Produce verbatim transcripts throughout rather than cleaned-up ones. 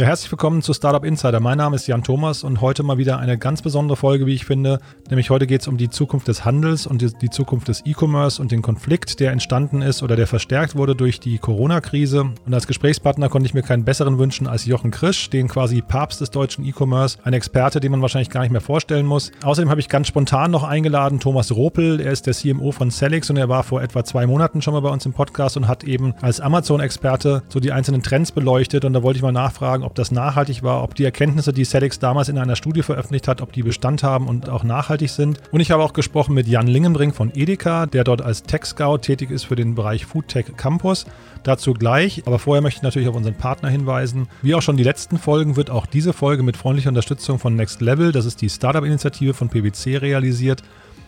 Ja, herzlich willkommen zu Startup Insider. Mein Name ist Jan Thomas und heute mal wieder eine ganz besondere Folge, wie ich finde. Nämlich heute geht es um die Zukunft des Handels und die, die Zukunft des E-Commerce und den Konflikt, der entstanden ist oder der verstärkt wurde durch die Corona-Krise. Und als Gesprächspartner konnte ich mir keinen besseren wünschen als Jochen Krisch, den quasi Papst des deutschen E-Commerce, ein Experte, den man wahrscheinlich gar nicht mehr vorstellen muss. Außerdem habe ich ganz spontan noch eingeladen Thomas Ropel. Er ist der C M O von Sellics und er war vor etwa zwei Monaten schon mal bei uns im Podcast und hat eben als Amazon-Experte so die einzelnen Trends beleuchtet. Und da wollte ich mal nachfragen, ob das nachhaltig war, ob die Erkenntnisse, die Sellics damals in einer Studie veröffentlicht hat, ob die Bestand haben und auch nachhaltig sind. Und ich habe auch gesprochen mit Jan Lingenbrink von Edeka, der dort als Tech Scout tätig ist für den Bereich Food Tech Campus. Dazu gleich, aber vorher möchte ich natürlich auf unseren Partner hinweisen. Wie auch schon die letzten Folgen wird auch diese Folge mit freundlicher Unterstützung von Next Level, das ist die Startup-Initiative von PwC, realisiert.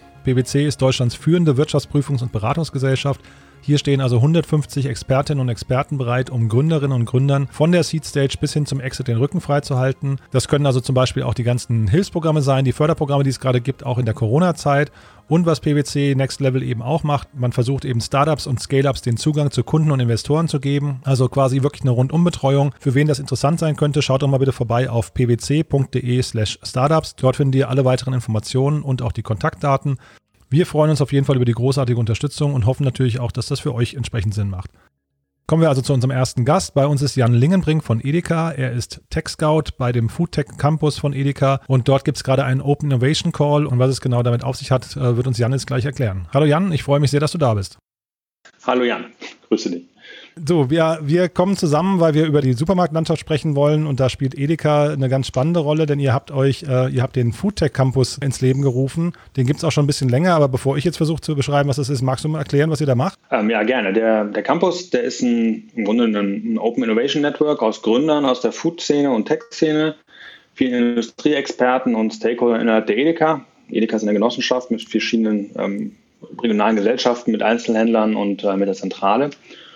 PwC ist Deutschlands führende Wirtschaftsprüfungs- und Beratungsgesellschaft. Hier stehen also hundertfünfzig Expertinnen und Experten bereit, um Gründerinnen und Gründern von der Seed Stage bis hin zum Exit den Rücken freizuhalten. Das können also zum Beispiel auch die ganzen Hilfsprogramme sein, die Förderprogramme, die es gerade gibt, auch in der Corona-Zeit. Und was PwC Next Level eben auch macht, man versucht eben Startups und Scale-Ups den Zugang zu Kunden und Investoren zu geben. Also quasi wirklich eine Rundumbetreuung. Für wen das interessant sein könnte, schaut doch mal bitte vorbei auf pwc.de slash startups. Dort findet ihr alle weiteren Informationen und auch die Kontaktdaten. Wir freuen uns auf jeden Fall über die großartige Unterstützung und hoffen natürlich auch, dass das für euch entsprechend Sinn macht. Kommen wir also zu unserem ersten Gast. Bei uns ist Jan Lingenbrink von Edeka. Er ist Tech Scout bei dem Food Tech Campus von Edeka und dort gibt es gerade einen Open Innovation Call und was es genau damit auf sich hat, wird uns Jan jetzt gleich erklären. Hallo Jan, ich freue mich sehr, dass du da bist. Hallo Jan, grüße dich. So, wir, wir kommen zusammen, weil wir über die Supermarktlandschaft sprechen wollen und da spielt Edeka eine ganz spannende Rolle, denn ihr habt euch, äh, ihr habt den Food Tech Campus ins Leben gerufen. Den gibt es auch schon ein bisschen länger, aber bevor ich jetzt versuche zu beschreiben, was das ist, magst du mal erklären, was ihr da macht? Ähm, ja, gerne. Der, der Campus, der ist ein, im Grunde ein, ein Open Innovation Network aus Gründern aus der Food-Szene und Tech-Szene, vielen Industrieexperten und Stakeholder innerhalb der Edeka. Edeka ist eine Genossenschaft mit verschiedenen ähm, regionalen Gesellschaften, mit Einzelhändlern und äh, mit der Zentrale.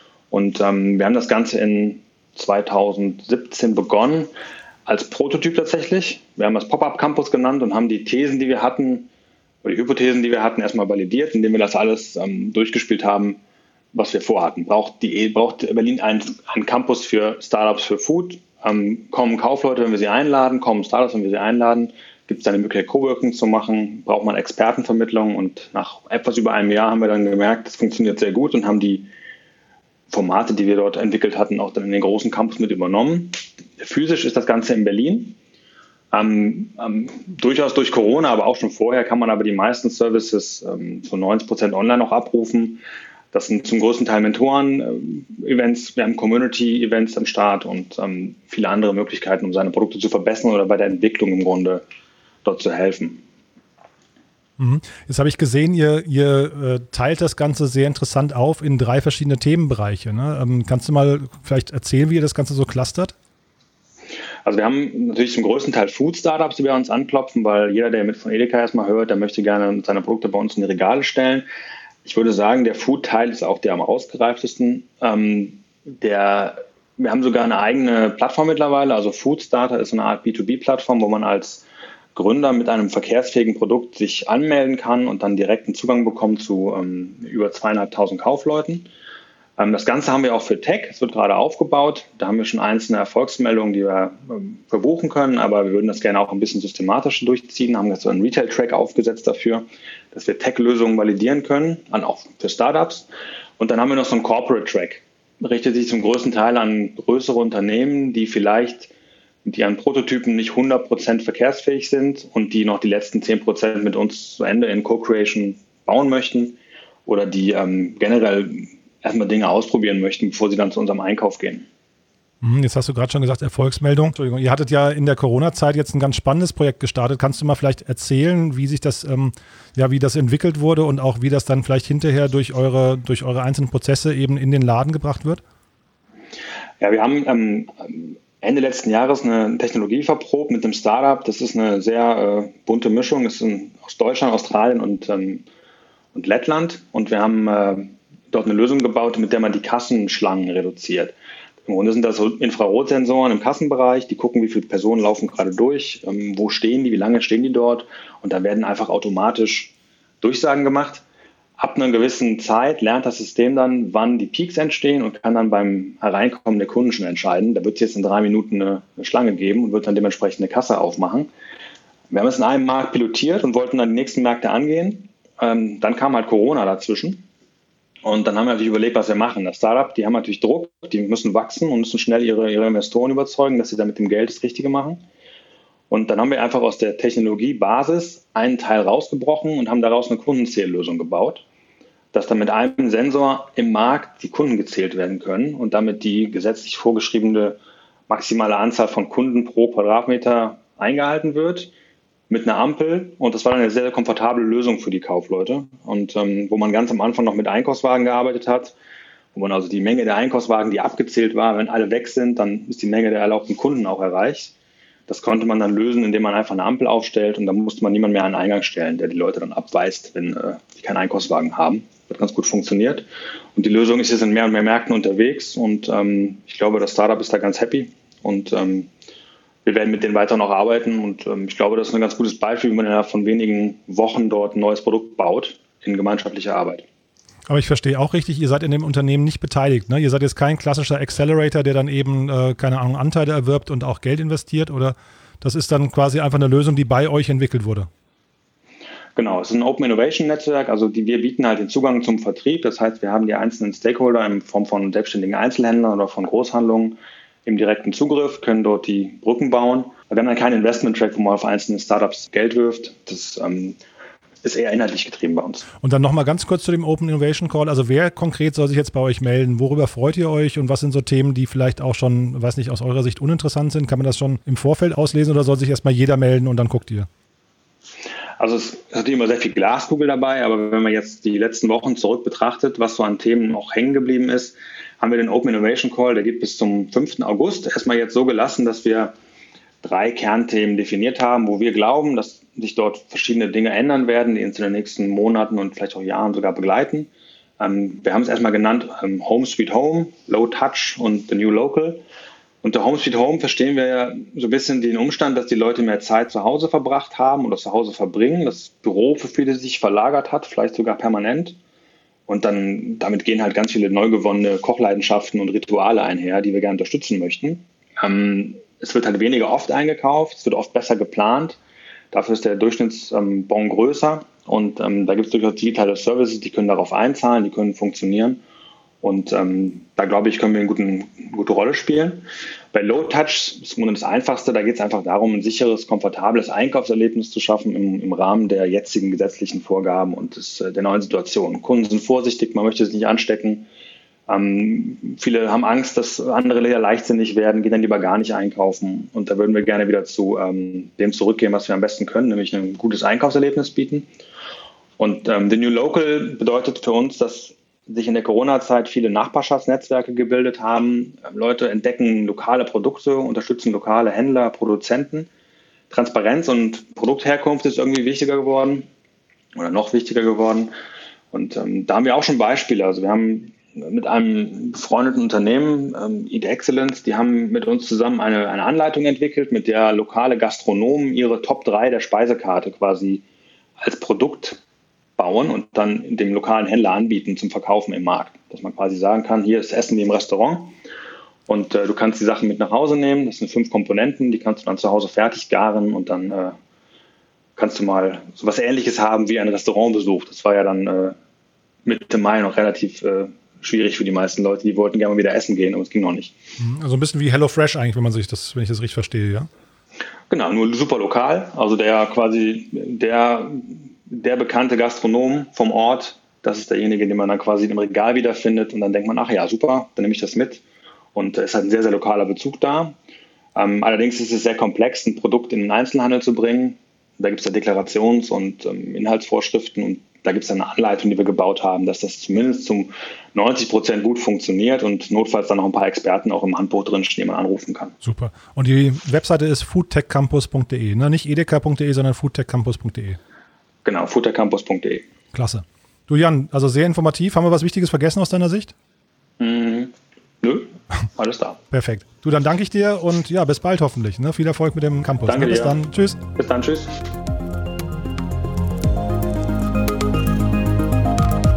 Und ähm, wir haben das Ganze in zweitausendsiebzehn begonnen, als Prototyp tatsächlich. Wir haben das Pop-Up Campus genannt und haben die Thesen, die wir hatten, oder die Hypothesen, die wir hatten, erstmal validiert, indem wir das alles ähm, durchgespielt haben, was wir vorhatten. Braucht, die, braucht Berlin einen, einen Campus für Startups für Food? Ähm, kommen Kaufleute, wenn wir sie einladen? Kommen Startups, wenn wir sie einladen? Gibt es da eine Möglichkeit, Coworking zu machen? Braucht man Expertenvermittlung? Und nach etwas über einem Jahr haben wir dann gemerkt, das funktioniert sehr gut und haben die Formate, die wir dort entwickelt hatten, auch dann in den großen Campus mit übernommen. Physisch ist das Ganze in Berlin. Ähm, ähm, durchaus durch Corona, aber auch schon vorher kann man aber die meisten Services ähm, zu neunzig Prozent online noch abrufen. Das sind zum größten Teil Mentoren-Events, äh, wir haben Community-Events am Start und ähm, viele andere Möglichkeiten, um seine Produkte zu verbessern oder bei der Entwicklung im Grunde dort zu helfen. Jetzt habe ich gesehen, ihr, ihr äh, teilt das Ganze sehr interessant auf in drei verschiedene Themenbereiche. Ne? Ähm, kannst du mal vielleicht erzählen, wie ihr das Ganze so clustert? Also wir haben natürlich zum größten Teil Food-Startups, die bei uns anklopfen, weil jeder, der mit von Edeka erstmal hört, der möchte gerne seine Produkte bei uns in die Regale stellen. Ich würde sagen, der Food-Teil ist auch der am ausgereiftesten. Ähm, der, wir haben sogar eine eigene Plattform mittlerweile, also Foodstarter ist eine Art B zwei B-Plattform, wo man als Gründer mit einem verkehrsfähigen Produkt sich anmelden kann und dann direkten Zugang bekommt zu ähm, über zweieinhalbtausend Kaufleuten. Ähm, das Ganze haben wir auch für Tech. Es wird gerade aufgebaut. Da haben wir schon einzelne Erfolgsmeldungen, die wir ähm, verbuchen können, aber wir würden das gerne auch ein bisschen systematischer durchziehen. Haben jetzt so einen Retail-Track aufgesetzt dafür, dass wir Tech-Lösungen validieren können, dann auch für Startups. Und dann haben wir noch so einen Corporate-Track. Richtet sich zum größten Teil an größere Unternehmen, die vielleicht die an Prototypen nicht hundert Prozent verkehrsfähig sind und die noch die letzten zehn Prozent mit uns zu Ende in Co-Creation bauen möchten oder die ähm, generell erstmal Dinge ausprobieren möchten, bevor sie dann zu unserem Einkauf gehen. Jetzt hast du gerade schon gesagt, Erfolgsmeldung. Entschuldigung, ihr hattet ja in der Corona-Zeit jetzt ein ganz spannendes Projekt gestartet. Kannst du mal vielleicht erzählen, wie sich das, ähm, ja, wie das entwickelt wurde und auch wie das dann vielleicht hinterher durch eure, durch eure einzelnen Prozesse eben in den Laden gebracht wird? Ja, wir haben ähm, Ende letzten Jahres eine Technologie verprobt mit einem Startup. Das ist eine sehr äh, bunte Mischung. Das ist ein, aus Deutschland, Australien und, ähm, und Lettland. Und wir haben äh, dort eine Lösung gebaut, mit der man die Kassenschlangen reduziert. Im Grunde sind das so Infrarotsensoren im Kassenbereich, die gucken, wie viele Personen laufen gerade durch, ähm, wo stehen die, wie lange stehen die dort. Und da werden einfach automatisch Durchsagen gemacht. ab einer gewissen Zeit lernt das System dann, wann die Peaks entstehen und kann dann beim Hereinkommen der Kunden schon entscheiden. Da wird es jetzt in drei Minuten eine, eine Schlange geben und wird dann dementsprechend eine Kasse aufmachen. Wir haben es in einem Markt pilotiert und wollten dann die nächsten Märkte angehen. Ähm, dann kam halt Corona dazwischen. Und dann haben wir natürlich überlegt, was wir machen. Das Startup, die haben natürlich Druck, die müssen wachsen und müssen schnell ihre, ihre Investoren überzeugen, dass sie da mit dem Geld das Richtige machen. Und dann haben wir einfach aus der Technologiebasis einen Teil rausgebrochen und haben daraus eine Kundenzähllösung gebaut, dass dann mit einem Sensor im Markt die Kunden gezählt werden können und damit die gesetzlich vorgeschriebene maximale Anzahl von Kunden pro Quadratmeter eingehalten wird. Mit einer Ampel, und das war dann eine sehr, sehr komfortable Lösung für die Kaufleute. Und ähm, wo man ganz am Anfang noch mit Einkaufswagen gearbeitet hat, wo man also die Menge der Einkaufswagen, die abgezählt war, wenn alle weg sind, dann ist die Menge der erlaubten Kunden auch erreicht. Das konnte man dann lösen, indem man einfach eine Ampel aufstellt und dann musste man niemand mehr an den Eingang stellen, der die Leute dann abweist, wenn äh, die keinen Einkaufswagen haben. Hat ganz gut funktioniert. Und die Lösung ist jetzt in mehr und mehr Märkten unterwegs und ähm, ich glaube, das Startup ist da ganz happy und ähm, wir werden mit denen weiter noch arbeiten und ähm, ich glaube, das ist ein ganz gutes Beispiel, wie man innerhalb von wenigen Wochen dort ein neues Produkt baut in gemeinschaftlicher Arbeit. Aber ich verstehe auch richtig, ihr seid in dem Unternehmen nicht beteiligt, ne? Ihr seid jetzt kein klassischer Accelerator, der dann eben, äh, keine Ahnung, Anteile erwirbt und auch Geld investiert, oder das ist dann quasi einfach eine Lösung, die bei euch entwickelt wurde? Genau, es ist ein Open Innovation Netzwerk, also die, wir bieten halt den Zugang zum Vertrieb, das heißt, wir haben die einzelnen Stakeholder in Form von selbstständigen Einzelhändlern oder von Großhandlungen im direkten Zugriff, können dort die Brücken bauen. Wir haben dann keinen Investment-Track, wo man auf einzelne Startups Geld wirft. Das ähm, ist eher inhaltlich getrieben bei uns. Und dann nochmal ganz kurz zu dem Open Innovation Call. Also wer konkret soll sich jetzt bei euch melden? Worüber freut ihr euch? Und was sind so Themen, die vielleicht auch schon, weiß nicht, aus eurer Sicht uninteressant sind? Kann man das schon im Vorfeld auslesen oder soll sich erstmal jeder melden und dann guckt ihr? Also es ist natürlich immer sehr viel Glaskugel dabei, aber wenn man jetzt die letzten Wochen zurück betrachtet, was so an Themen noch hängen geblieben ist, haben wir den Open Innovation Call, der geht bis zum fünften August, erstmal jetzt so gelassen, dass wir drei Kernthemen definiert haben, wo wir glauben, dass sich dort verschiedene Dinge ändern werden, die uns in den nächsten Monaten und vielleicht auch Jahren sogar begleiten. Ähm, wir haben es erstmal genannt ähm, Home Sweet Home, Low Touch und The New Local. Unter Home Sweet Home verstehen wir ja so ein bisschen den Umstand, dass die Leute mehr Zeit zu Hause verbracht haben oder zu Hause verbringen, das Büro für viele sich verlagert hat, vielleicht sogar permanent. Und dann damit gehen halt ganz viele neu gewonnene Kochleidenschaften und Rituale einher, die wir gerne unterstützen möchten. Ähm, es wird halt weniger oft eingekauft, es wird oft besser geplant. Dafür ist der Durchschnittsbon ähm, größer. Und ähm, da gibt es durchaus digitale Services, die können darauf einzahlen, die können funktionieren. Und ähm, da glaube ich, können wir eine guten, gute Rolle spielen. Bei Low Touch ist das Einfachste, da geht es einfach darum, ein sicheres, komfortables Einkaufserlebnis zu schaffen im, im Rahmen der jetzigen gesetzlichen Vorgaben und des, der neuen Situation. Kunden sind vorsichtig, man möchte sich nicht anstecken. Ähm, viele haben Angst, dass andere Läder leichtsinnig werden, gehen dann lieber gar nicht einkaufen. Und da würden wir gerne wieder zu ähm, dem zurückgehen, was wir am besten können, nämlich ein gutes Einkaufserlebnis bieten. Und ähm, The New Local bedeutet für uns, dass sich in der Corona-Zeit viele Nachbarschaftsnetzwerke gebildet haben. Leute entdecken lokale Produkte, unterstützen lokale Händler, Produzenten. Transparenz und Produktherkunft ist irgendwie wichtiger geworden oder noch wichtiger geworden. Und ähm, da haben wir auch schon Beispiele. Also wir haben mit einem befreundeten Unternehmen, ähm, Eat Excellence, die haben mit uns zusammen eine, eine Anleitung entwickelt, mit der lokale Gastronomen ihre Top drei der Speisekarte quasi als Produkt bauen und dann dem lokalen Händler anbieten zum Verkaufen im Markt. Dass man quasi sagen kann, hier ist Essen wie im Restaurant und äh, du kannst die Sachen mit nach Hause nehmen. Das sind fünf Komponenten, die kannst du dann zu Hause fertig garen und dann äh, kannst du mal so was Ähnliches haben wie ein Restaurantbesuch. Das war ja dann äh, Mitte Mai noch relativ äh, schwierig für die meisten Leute. Die wollten gerne mal wieder essen gehen, aber es ging noch nicht. Also ein bisschen wie HelloFresh eigentlich, wenn man sich das, wenn ich das richtig verstehe, ja? Genau, nur super lokal. Also der quasi der der bekannte Gastronom vom Ort, das ist derjenige, den man dann quasi im Regal wiederfindet und dann denkt man, ach ja, super, dann nehme ich das mit und es hat ein sehr, sehr lokaler Bezug da. Ähm, allerdings ist es sehr komplex, ein Produkt in den Einzelhandel zu bringen. Da gibt es ja Deklarations- und ähm, Inhaltsvorschriften und da gibt es eine Anleitung, die wir gebaut haben, dass das zumindest zum neunzig Prozent gut funktioniert und notfalls dann noch ein paar Experten auch im Handbuch drinstehen, die man anrufen kann. Super. Und die Webseite ist foodtechcampus punkt de, ne? Nicht edeka punkt de, sondern foodtechcampus punkt de. Genau, foodtechcampus punkt de. Klasse. Du Jan, also sehr informativ. Haben wir was Wichtiges vergessen aus deiner Sicht? Mhm. Nö, alles da. Perfekt. Du, dann danke ich dir und ja, bis bald hoffentlich. Ne? Viel Erfolg mit dem Campus. Danke ne? Bis dir. dann. Tschüss. Bis dann, tschüss.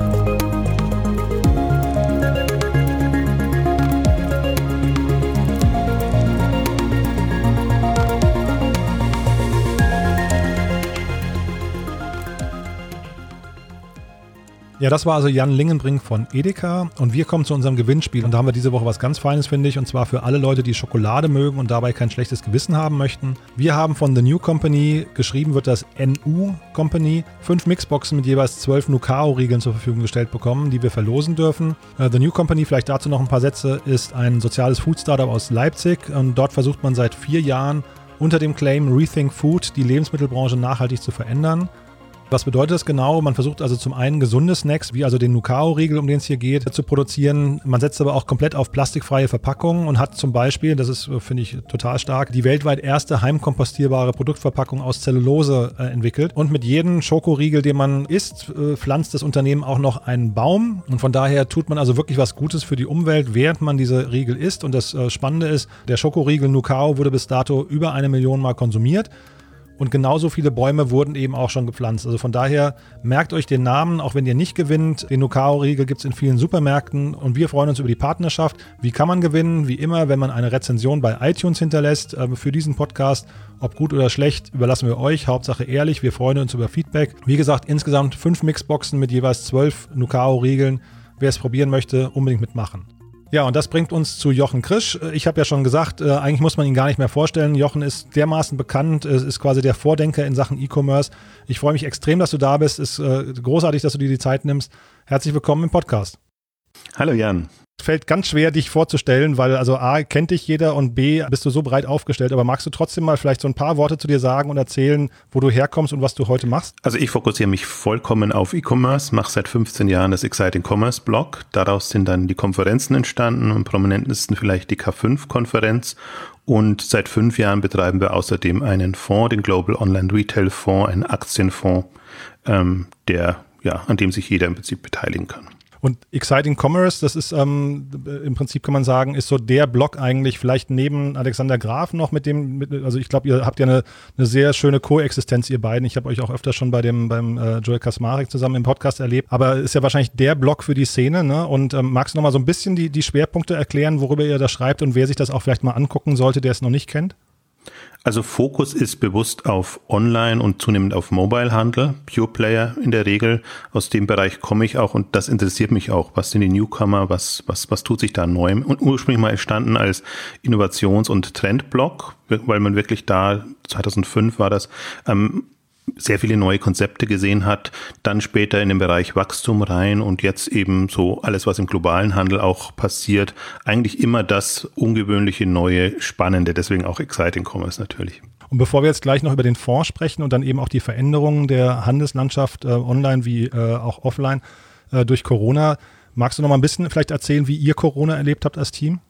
Ja, das war also Jan Lingenbrink von Edeka und wir kommen zu unserem Gewinnspiel und da haben wir diese Woche was ganz Feines, finde ich, und zwar für alle Leute, die Schokolade mögen und dabei kein schlechtes Gewissen haben möchten. Wir haben von The New Company, geschrieben wird das N U Company, fünf Mixboxen mit jeweils zwölf Nucao-Riegeln zur Verfügung gestellt bekommen, die wir verlosen dürfen. The New Company, vielleicht dazu noch ein paar Sätze, ist ein soziales Food-Startup aus Leipzig und dort versucht man seit vier Jahren unter dem Claim Rethink Food die Lebensmittelbranche nachhaltig zu verändern. Was bedeutet das genau? Man versucht also zum einen gesunde Snacks, wie also den Nucao-Riegel, um den es hier geht, zu produzieren. Man setzt aber auch komplett auf plastikfreie Verpackungen und hat zum Beispiel, das ist, finde ich, total stark, die weltweit erste heimkompostierbare Produktverpackung aus Zellulose äh, entwickelt. Und mit jedem Schokoriegel, den man isst, äh, pflanzt das Unternehmen auch noch einen Baum. Und von daher tut man also wirklich was Gutes für die Umwelt, während man diese Riegel isst. Und das äh, Spannende ist, der Schokoriegel Nucao wurde bis dato über eine Million Mal konsumiert. Und genauso viele Bäume wurden eben auch schon gepflanzt. Also von daher merkt euch den Namen, auch wenn ihr nicht gewinnt. Den Nucao-Riegel gibt es in vielen Supermärkten und wir freuen uns über die Partnerschaft. Wie kann man gewinnen? Wie immer, wenn man eine Rezension bei iTunes hinterlässt äh, für diesen Podcast. Ob gut oder schlecht, überlassen wir euch. Hauptsache ehrlich, wir freuen uns über Feedback. Wie gesagt, insgesamt fünf Mixboxen mit jeweils zwölf Nucao-Riegeln. Wer es probieren möchte, unbedingt mitmachen. Ja, und das bringt uns zu Jochen Krisch. Ich habe ja schon gesagt, äh, eigentlich muss man ihn gar nicht mehr vorstellen. Jochen ist dermaßen bekannt, äh, ist quasi der Vordenker in Sachen E-Commerce. Ich freue mich extrem, dass du da bist. Ist äh, großartig, dass du dir die Zeit nimmst. Herzlich willkommen im Podcast. Hallo Jan. Fällt ganz schwer, dich vorzustellen, weil also A, kennt dich jeder und B, bist du so breit aufgestellt. Aber magst du trotzdem mal vielleicht so ein paar Worte zu dir sagen und erzählen, wo du herkommst und was du heute machst? Also ich fokussiere mich vollkommen auf E-Commerce, mache seit fünfzehn Jahren das Exciting Commerce Blog. Daraus sind dann die Konferenzen entstanden, am prominentesten vielleicht die K fünf Konferenz. Und seit fünf Jahren betreiben wir außerdem einen Fonds, den Global Online Retail Fonds, einen Aktienfonds, ähm, der, ja, an dem sich jeder im Prinzip beteiligen kann. Und Exciting Commerce, das ist ähm, im Prinzip, kann man sagen, ist so der Blog eigentlich, vielleicht neben Alexander Graf noch mit dem, mit, also ich glaube, ihr habt ja eine, eine sehr schöne Koexistenz, ihr beiden. Ich habe euch auch öfter schon bei dem beim äh, Joel Kaczmarek zusammen im Podcast erlebt, aber ist ja wahrscheinlich der Blog für die Szene, ne? Und ähm, magst du noch mal so ein bisschen die, die Schwerpunkte erklären, worüber ihr da schreibt und wer sich das auch vielleicht mal angucken sollte, der es noch nicht kennt? Also Fokus ist bewusst auf Online und zunehmend auf Mobile-Handel, Pure Player in der Regel. Aus dem Bereich komme ich auch und das interessiert mich auch. Was sind die Newcomer? Was, was, was tut sich da neu? Und ursprünglich mal entstanden als Innovations- und Trendblog, weil man wirklich da, zweitausendfünf war das, ähm, sehr viele neue Konzepte gesehen hat, dann später in den Bereich Wachstum rein und jetzt eben so alles, was im globalen Handel auch passiert, eigentlich immer das ungewöhnliche, neue, spannende, deswegen auch Exciting Commerce natürlich. Und bevor wir jetzt gleich noch über den Fonds sprechen und dann eben auch die Veränderungen der Handelslandschaft äh, online wie äh, auch offline äh, durch Corona, magst du noch mal ein bisschen vielleicht erzählen, wie ihr Corona erlebt habt als Team?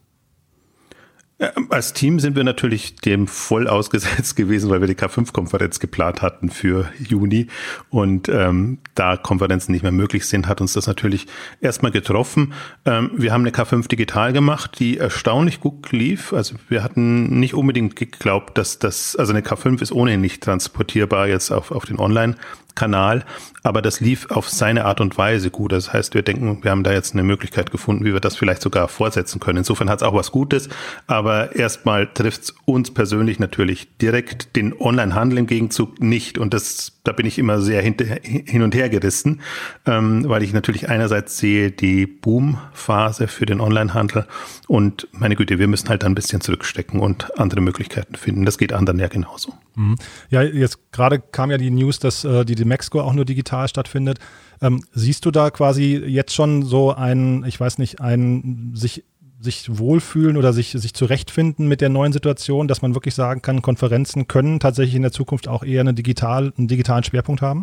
Ja, als Team sind wir natürlich dem voll ausgesetzt gewesen, weil wir die K fünf Konferenz geplant hatten für Juni und ähm, da Konferenzen nicht mehr möglich sind, hat uns das natürlich erstmal getroffen. Ähm, wir haben eine K fünf digital gemacht, die erstaunlich gut lief. Also wir hatten nicht unbedingt geglaubt, dass das, also eine K fünf ist ohnehin nicht transportierbar jetzt auf, auf den Online-Kanal, aber das lief auf seine Art und Weise gut. Das heißt, wir denken, wir haben da jetzt eine Möglichkeit gefunden, wie wir das vielleicht sogar fortsetzen können. Insofern hat es auch was Gutes, aber erstmal trifft es uns persönlich natürlich direkt, den Online-Handel im Gegenzug nicht. Und das, da bin ich immer sehr hinter, hin und her gerissen, ähm, weil ich natürlich einerseits sehe die Boom-Phase für den Online-Handel und meine Güte, wir müssen halt ein bisschen zurückstecken und andere Möglichkeiten finden. Das geht anderen ja genauso. Mhm. Ja, jetzt gerade kam ja die News, dass äh, die Demexco auch nur digital stattfindet. Ähm, siehst du da quasi jetzt schon so ein, ich weiß nicht, ein sich sich wohlfühlen oder sich, sich zurechtfinden mit der neuen Situation, dass man wirklich sagen kann, Konferenzen können tatsächlich in der Zukunft auch eher eine digital, einen digitalen Schwerpunkt haben?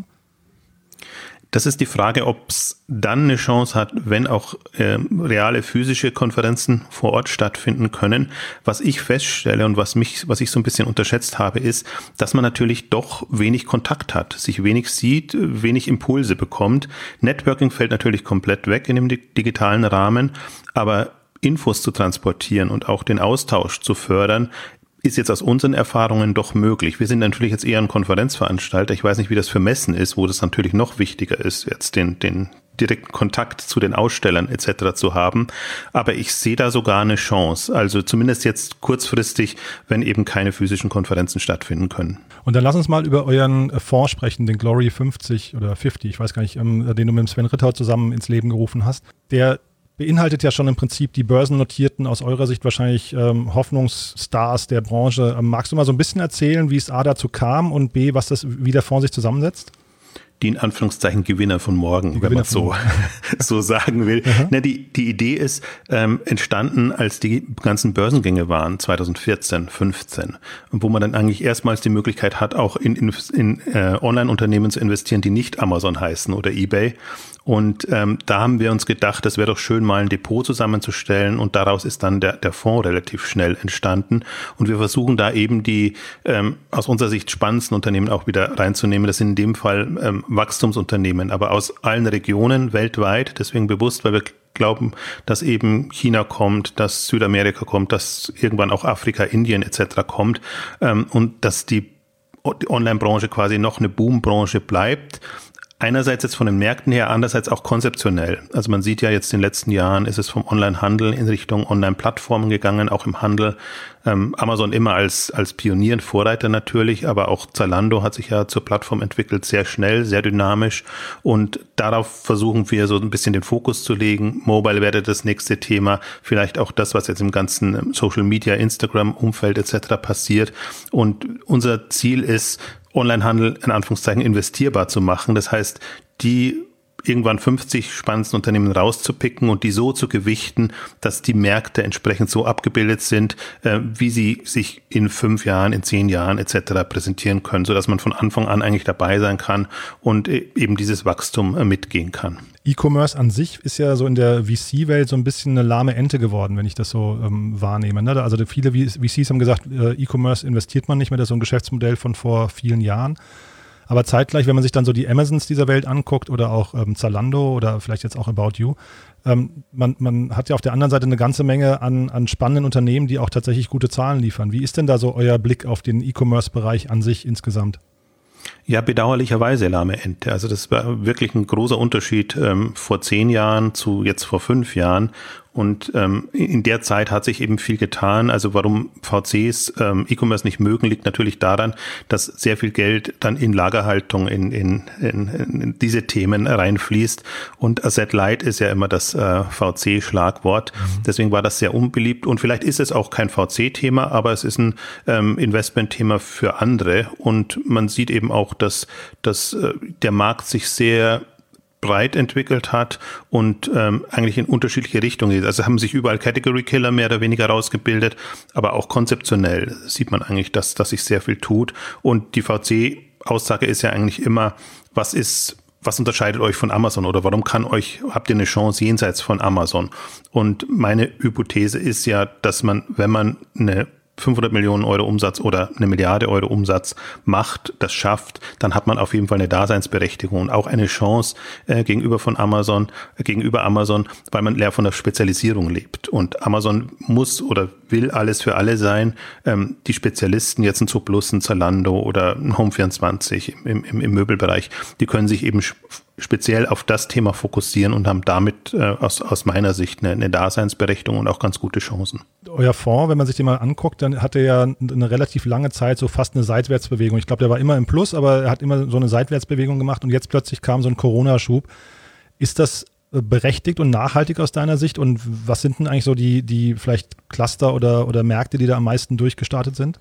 Das ist die Frage, ob es dann eine Chance hat, wenn auch äh, reale physische Konferenzen vor Ort stattfinden können. Was ich feststelle und was mich, was ich so ein bisschen unterschätzt habe, ist, dass man natürlich doch wenig Kontakt hat, sich wenig sieht, wenig Impulse bekommt. Networking fällt natürlich komplett weg in dem digitalen Rahmen, aber Infos zu transportieren und auch den Austausch zu fördern, ist jetzt aus unseren Erfahrungen doch möglich. Wir sind natürlich jetzt eher ein Konferenzveranstalter. Ich weiß nicht, wie das für Messen ist, wo das natürlich noch wichtiger ist, jetzt den, den direkten Kontakt zu den Ausstellern et cetera zu haben. Aber ich sehe da sogar eine Chance. Also zumindest jetzt kurzfristig, wenn eben keine physischen Konferenzen stattfinden können. Und dann lass uns mal über euren Fonds sprechen, den Glory fünfzig oder fünfzig, ich weiß gar nicht, ähm, den du mit Sven Rittau zusammen ins Leben gerufen hast. Der beinhaltet ja schon im Prinzip die börsennotierten, aus eurer Sicht wahrscheinlich ähm, Hoffnungsstars der Branche. Ähm, magst du mal so ein bisschen erzählen, wie es A dazu kam und B, was das, wie der Fonds sich zusammensetzt? Die in Anführungszeichen Gewinner von morgen, die wenn man es so, so sagen will. Na, die, die Idee ist ähm, entstanden, als die ganzen Börsengänge waren, zwanzig vierzehn, fünfzehn, wo man dann eigentlich erstmals die Möglichkeit hat, auch in, in, in äh, Online-Unternehmen zu investieren, die nicht Amazon heißen oder eBay. Und ähm, da haben wir uns gedacht, das wäre doch schön, mal ein Depot zusammenzustellen, und daraus ist dann der, der Fonds relativ schnell entstanden. Und wir versuchen da eben die ähm, aus unserer Sicht spannendsten Unternehmen auch wieder reinzunehmen. Das sind in dem Fall ähm, Wachstumsunternehmen, aber aus allen Regionen weltweit, deswegen bewusst, weil wir glauben, dass eben China kommt, dass Südamerika kommt, dass irgendwann auch Afrika, Indien et cetera kommt, ähm, und dass die, die Online-Branche quasi noch eine Boombranche bleibt. Einerseits jetzt von den Märkten her, andererseits auch konzeptionell. Also man sieht ja jetzt in den letzten Jahren ist es vom Online-Handel in Richtung Online-Plattformen gegangen, auch im Handel. Ähm, Amazon immer als als Pionier und Vorreiter natürlich, aber auch Zalando hat sich ja zur Plattform entwickelt, sehr schnell, sehr dynamisch, und darauf versuchen wir so ein bisschen den Fokus zu legen. Mobile wäre das nächste Thema, vielleicht auch das, was jetzt im ganzen Social-Media, Instagram-Umfeld et cetera passiert, und unser Ziel ist, Onlinehandel in Anführungszeichen investierbar zu machen. Das heißt, die irgendwann fünfzig spannendsten Unternehmen rauszupicken und die so zu gewichten, dass die Märkte entsprechend so abgebildet sind, äh, wie sie sich in fünf Jahren, in zehn Jahren et cetera präsentieren können, sodass man von Anfang an eigentlich dabei sein kann und äh, eben dieses Wachstum äh, mitgehen kann. E-Commerce an sich ist ja so in der V C-Welt so ein bisschen eine lahme Ente geworden, wenn ich das so ähm, wahrnehme. Ne? Also viele V Cs haben gesagt, äh, E-Commerce investiert man nicht mehr, das ist so ein Geschäftsmodell von vor vielen Jahren. Aber zeitgleich, wenn man sich dann so die Amazons dieser Welt anguckt oder auch ähm, Zalando oder vielleicht jetzt auch About You, ähm, man, man hat ja auf der anderen Seite eine ganze Menge an, an spannenden Unternehmen, die auch tatsächlich gute Zahlen liefern. Wie ist denn da so euer Blick auf den E-Commerce-Bereich an sich insgesamt? Ja, bedauerlicherweise lahme Ente. Also das war wirklich ein großer Unterschied ähm, vor zehn Jahren zu jetzt vor fünf Jahren. Und ähm, in der Zeit hat sich eben viel getan. Also warum V Cs ähm, E-Commerce nicht mögen, liegt natürlich daran, dass sehr viel Geld dann in Lagerhaltung, in, in, in, in diese Themen reinfließt. Und Asset Light ist ja immer das äh, V C-Schlagwort. Mhm. Deswegen war das sehr unbeliebt. Und vielleicht ist es auch kein V C-Thema, aber es ist ein ähm, Investment-Thema für andere. Und man sieht eben auch, dass, dass äh, der Markt sich sehr breit entwickelt hat und ähm, eigentlich in unterschiedliche Richtungen geht. Also haben sich überall Category Killer mehr oder weniger rausgebildet, aber auch konzeptionell sieht man eigentlich, dass, dass sich sehr viel tut. Und die V C-Aussage ist ja eigentlich immer, was ist, was unterscheidet euch von Amazon oder warum kann euch, habt ihr eine Chance jenseits von Amazon? Und meine Hypothese ist ja, dass man, wenn man eine fünfhundert Millionen Euro Umsatz oder eine Milliarde Euro Umsatz macht, das schafft, dann hat man auf jeden Fall eine Daseinsberechtigung und auch eine Chance äh, gegenüber von Amazon, äh, gegenüber Amazon, weil man eher von der Spezialisierung lebt. Und Amazon muss oder will alles für alle sein. Ähm, die Spezialisten, jetzt ein Zooplus, ein Zalando oder ein Home vierundzwanzig im, im, im Möbelbereich, die können sich eben speziell auf das Thema fokussieren und haben damit äh, aus, aus meiner Sicht eine, eine Daseinsberechtigung und auch ganz gute Chancen. Euer Fonds, wenn man sich den mal anguckt, dann hat er ja eine relativ lange Zeit so fast eine Seitwärtsbewegung. Ich glaube, der war immer im Plus, aber er hat immer so eine Seitwärtsbewegung gemacht und jetzt plötzlich kam so ein Corona-Schub. Ist das berechtigt und nachhaltig aus deiner Sicht? Und was sind denn eigentlich so die, die vielleicht Cluster oder, oder Märkte, die da am meisten durchgestartet sind?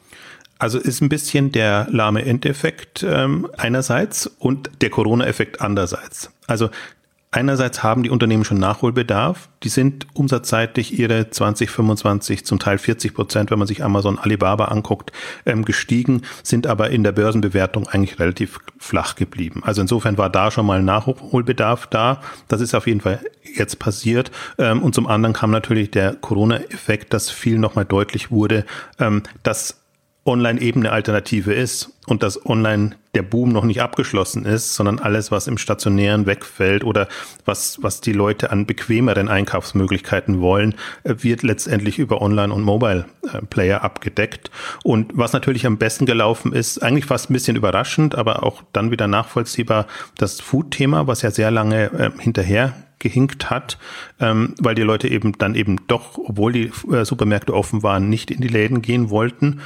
Also ist ein bisschen der lahme Endeffekt ähm, einerseits und der Corona-Effekt andererseits. Also einerseits haben die Unternehmen schon Nachholbedarf. Die sind umsatzseitig ihre zwanzig, fünfundzwanzig, zum Teil vierzig Prozent, wenn man sich Amazon, Alibaba anguckt, ähm, gestiegen, sind aber in der Börsenbewertung eigentlich relativ flach geblieben. Also insofern war da schon mal Nachholbedarf da. Das ist auf jeden Fall jetzt passiert. Ähm, und zum anderen kam natürlich der Corona-Effekt, dass viel nochmal deutlich wurde, ähm, dass Online eben eine Alternative ist und dass online der Boom noch nicht abgeschlossen ist, sondern alles, was im Stationären wegfällt oder was, was die Leute an bequemeren Einkaufsmöglichkeiten wollen, wird letztendlich über Online- und Mobile-Player abgedeckt. Und was natürlich am besten gelaufen ist, eigentlich fast ein bisschen überraschend, aber auch dann wieder nachvollziehbar, das Food-Thema, was ja sehr lange äh, hinterher gehinkt hat, ähm, weil die Leute eben dann eben doch, obwohl die äh, Supermärkte offen waren, nicht in die Läden gehen wollten.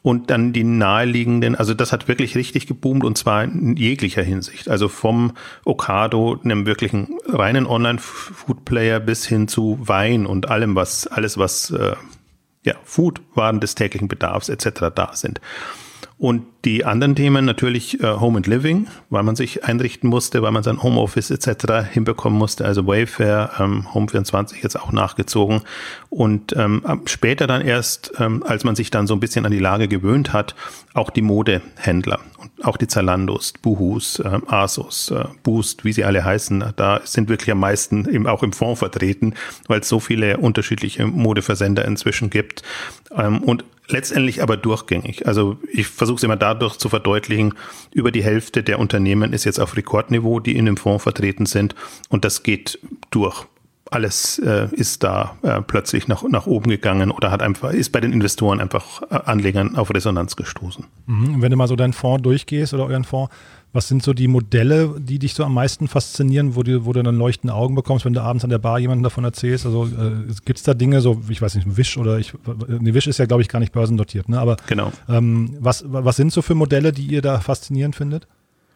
und dann die naheliegenden, also das hat wirklich richtig geboomt und zwar in jeglicher Hinsicht. Also vom Ocado, einem wirklichen reinen Online-Food-Player bis hin zu Wein und allem, was, alles was, äh, ja, Food-Waren des täglichen Bedarfs et cetera da sind. Und die anderen Themen natürlich äh, Home and Living, weil man sich einrichten musste, weil man sein Homeoffice et cetera hinbekommen musste, also Wayfair, ähm, Home vierundzwanzig jetzt auch nachgezogen. Und ähm, später dann erst, ähm, als man sich dann so ein bisschen an die Lage gewöhnt hat, auch die Modehändler und auch die Zalandos, Boohoo's, äh, Asos, äh, Boost, wie sie alle heißen, da sind wirklich am meisten eben auch im Fonds vertreten, weil es so viele unterschiedliche Modeversender inzwischen gibt. Ähm, und letztendlich aber durchgängig. Also ich versuche es immer dadurch zu verdeutlichen, über die Hälfte der Unternehmen ist jetzt auf Rekordniveau, die in dem Fonds vertreten sind und das geht durch. Alles äh, ist da äh, plötzlich nach, nach oben gegangen oder hat einfach, ist bei den Investoren einfach äh, Anlegern auf Resonanz gestoßen. Mhm. Wenn du mal so deinen Fonds durchgehst oder euren Fonds, was sind so die Modelle, die dich so am meisten faszinieren, wo du, wo du dann leuchtende Augen bekommst, wenn du abends an der Bar jemandem davon erzählst? Also äh, gibt es da Dinge, so, ich weiß nicht, Wish oder ich, nee, Wish ist ja, glaube ich, gar nicht börsendotiert, ne? Aber genau. ähm, was, was sind so für Modelle, die ihr da faszinierend findet?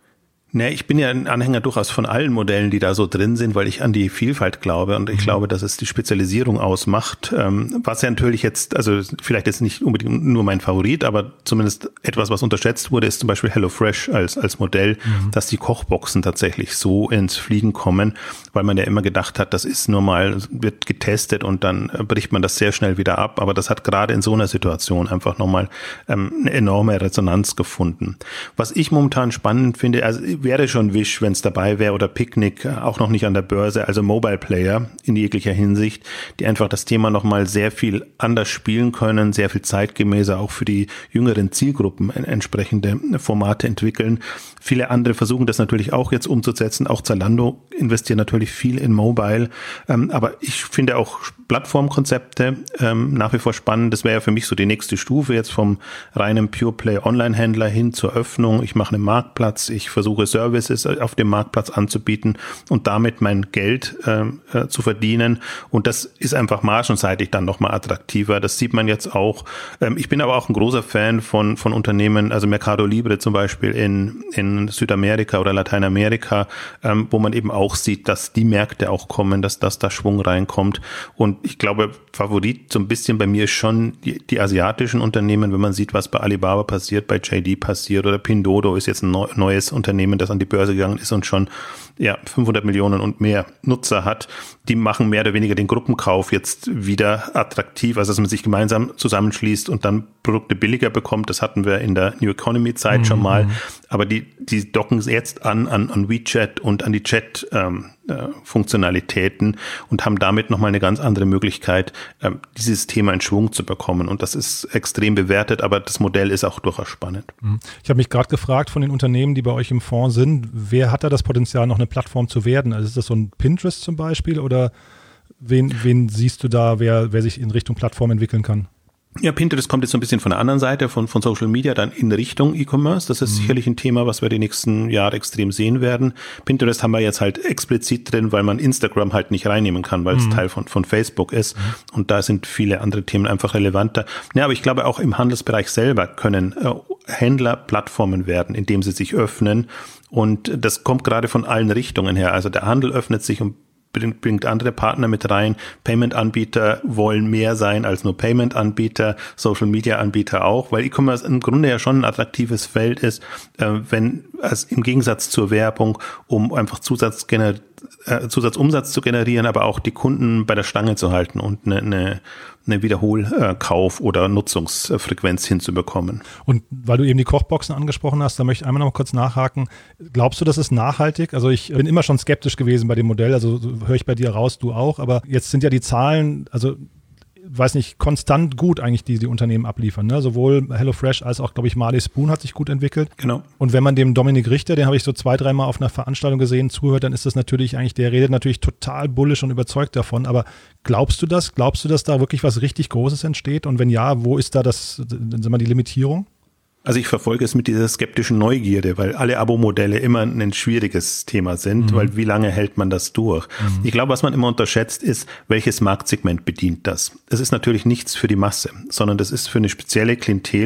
Nee, ich bin ja ein Anhänger durchaus von allen Modellen, die da so drin sind, weil ich an die Vielfalt glaube und ich mhm. glaube, dass es die Spezialisierung ausmacht. Ähm, was ja natürlich jetzt, also vielleicht jetzt nicht unbedingt nur mein Favorit, aber zumindest etwas, was unterschätzt wurde, ist zum Beispiel HelloFresh als als Modell, mhm. dass die Kochboxen tatsächlich so ins Fliegen kommen, weil man ja immer gedacht hat, das ist nur mal, wird getestet und dann bricht man das sehr schnell wieder ab. Aber das hat gerade in so einer Situation einfach nochmal ähm, eine enorme Resonanz gefunden. Was ich momentan spannend finde, also wäre schon Wish, wenn es dabei wäre, oder Picnic, auch noch nicht an der Börse, also Mobile Player in jeglicher Hinsicht, die einfach das Thema nochmal sehr viel anders spielen können, sehr viel zeitgemäßer auch für die jüngeren Zielgruppen entsprechende Formate entwickeln. Viele andere versuchen das natürlich auch jetzt umzusetzen, auch Zalando investiert natürlich viel in Mobile, ähm, aber ich finde auch Plattformkonzepte ähm, nach wie vor spannend. Das wäre ja für mich so die nächste Stufe jetzt vom reinen Pure-Play-Online-Händler hin zur Öffnung. Ich mache einen Marktplatz, ich versuche Services auf dem Marktplatz anzubieten und damit mein Geld äh, zu verdienen. Und das ist einfach margenseitig dann nochmal attraktiver. Das sieht man jetzt auch. Ähm, ich bin aber auch ein großer Fan von von Unternehmen, also Mercado Libre zum Beispiel in in Südamerika oder Lateinamerika, ähm, wo man eben auch sieht, dass die Märkte auch kommen, dass dass da Schwung reinkommt. Und ich glaube, Favorit so ein bisschen bei mir ist schon die, die asiatischen Unternehmen, wenn man sieht, was bei Alibaba passiert, bei J D passiert oder Pinduoduo ist jetzt ein neu, neues Unternehmen, das an die Börse gegangen ist und schon ja fünfhundert Millionen und mehr Nutzer hat, die machen mehr oder weniger den Gruppenkauf jetzt wieder attraktiv, also dass man sich gemeinsam zusammenschließt und dann Produkte billiger bekommt. Das hatten wir in der New Economy Zeit mhm. schon mal, aber die die docken jetzt an an, an WeChat und an die Chat ähm, äh, Funktionalitäten und haben damit nochmal eine ganz andere Möglichkeit, ähm, dieses Thema in Schwung zu bekommen. Und das ist extrem bewertet, aber das Modell ist auch durchaus spannend. Ich habe mich gerade gefragt von den Unternehmen, die bei euch im Fonds sind, wer hat da das Potenzial, noch eine Plattform zu werden? Also ist das so ein Pinterest zum Beispiel oder wen, wen siehst du da, wer, wer sich in Richtung Plattform entwickeln kann? Ja, Pinterest kommt jetzt so ein bisschen von der anderen Seite, von, von Social Media, dann in Richtung E-Commerce. Das ist mhm. sicherlich ein Thema, was wir die nächsten Jahre extrem sehen werden. Pinterest haben wir jetzt halt explizit drin, weil man Instagram halt nicht reinnehmen kann, weil mhm. es Teil von, von Facebook ist. Mhm. Und da sind viele andere Themen einfach relevanter. Ja, aber ich glaube, auch im Handelsbereich selber können äh, Händler Plattformen werden, indem sie sich öffnen. Und das kommt gerade von allen Richtungen her. Also der Handel öffnet sich und Bringt, bringt andere Partner mit rein. Payment-Anbieter wollen mehr sein als nur Payment-Anbieter, Social-Media-Anbieter auch, weil E-Commerce im Grunde ja schon ein attraktives Feld ist, äh, wenn es im Gegensatz zur Werbung, um einfach Zusatz gener- äh, Zusatzumsatz zu generieren, aber auch die Kunden bei der Stange zu halten und eine, eine, eine Wiederholkauf- oder Nutzungsfrequenz hinzubekommen. Und weil du eben die Kochboxen angesprochen hast, da möchte ich einmal noch mal kurz nachhaken. Glaubst du, das ist nachhaltig? Also ich bin immer schon skeptisch gewesen bei dem Modell, also höre ich bei dir raus, du auch, aber jetzt sind ja die Zahlen, also weiß nicht, konstant gut eigentlich, die die Unternehmen abliefern. Ne? Sowohl HelloFresh als auch, glaube ich, Marley Spoon hat sich gut entwickelt. Genau. Und wenn man dem Dominik Richter, den habe ich so zwei, dreimal auf einer Veranstaltung gesehen, zuhört, dann ist das natürlich eigentlich, der redet natürlich total bullisch und überzeugt davon. Aber glaubst du das? Glaubst du, dass da wirklich was richtig Großes entsteht? Und wenn ja, wo ist da das, sagen wir mal, die Limitierung? Also ich verfolge es mit dieser skeptischen Neugierde, weil alle Abo-Modelle immer ein schwieriges Thema sind, mhm. weil wie lange hält man das durch? Mhm. Ich glaube, was man immer unterschätzt ist, welches Marktsegment bedient das? Es ist natürlich nichts für die Masse, sondern das ist für eine spezielle Klientel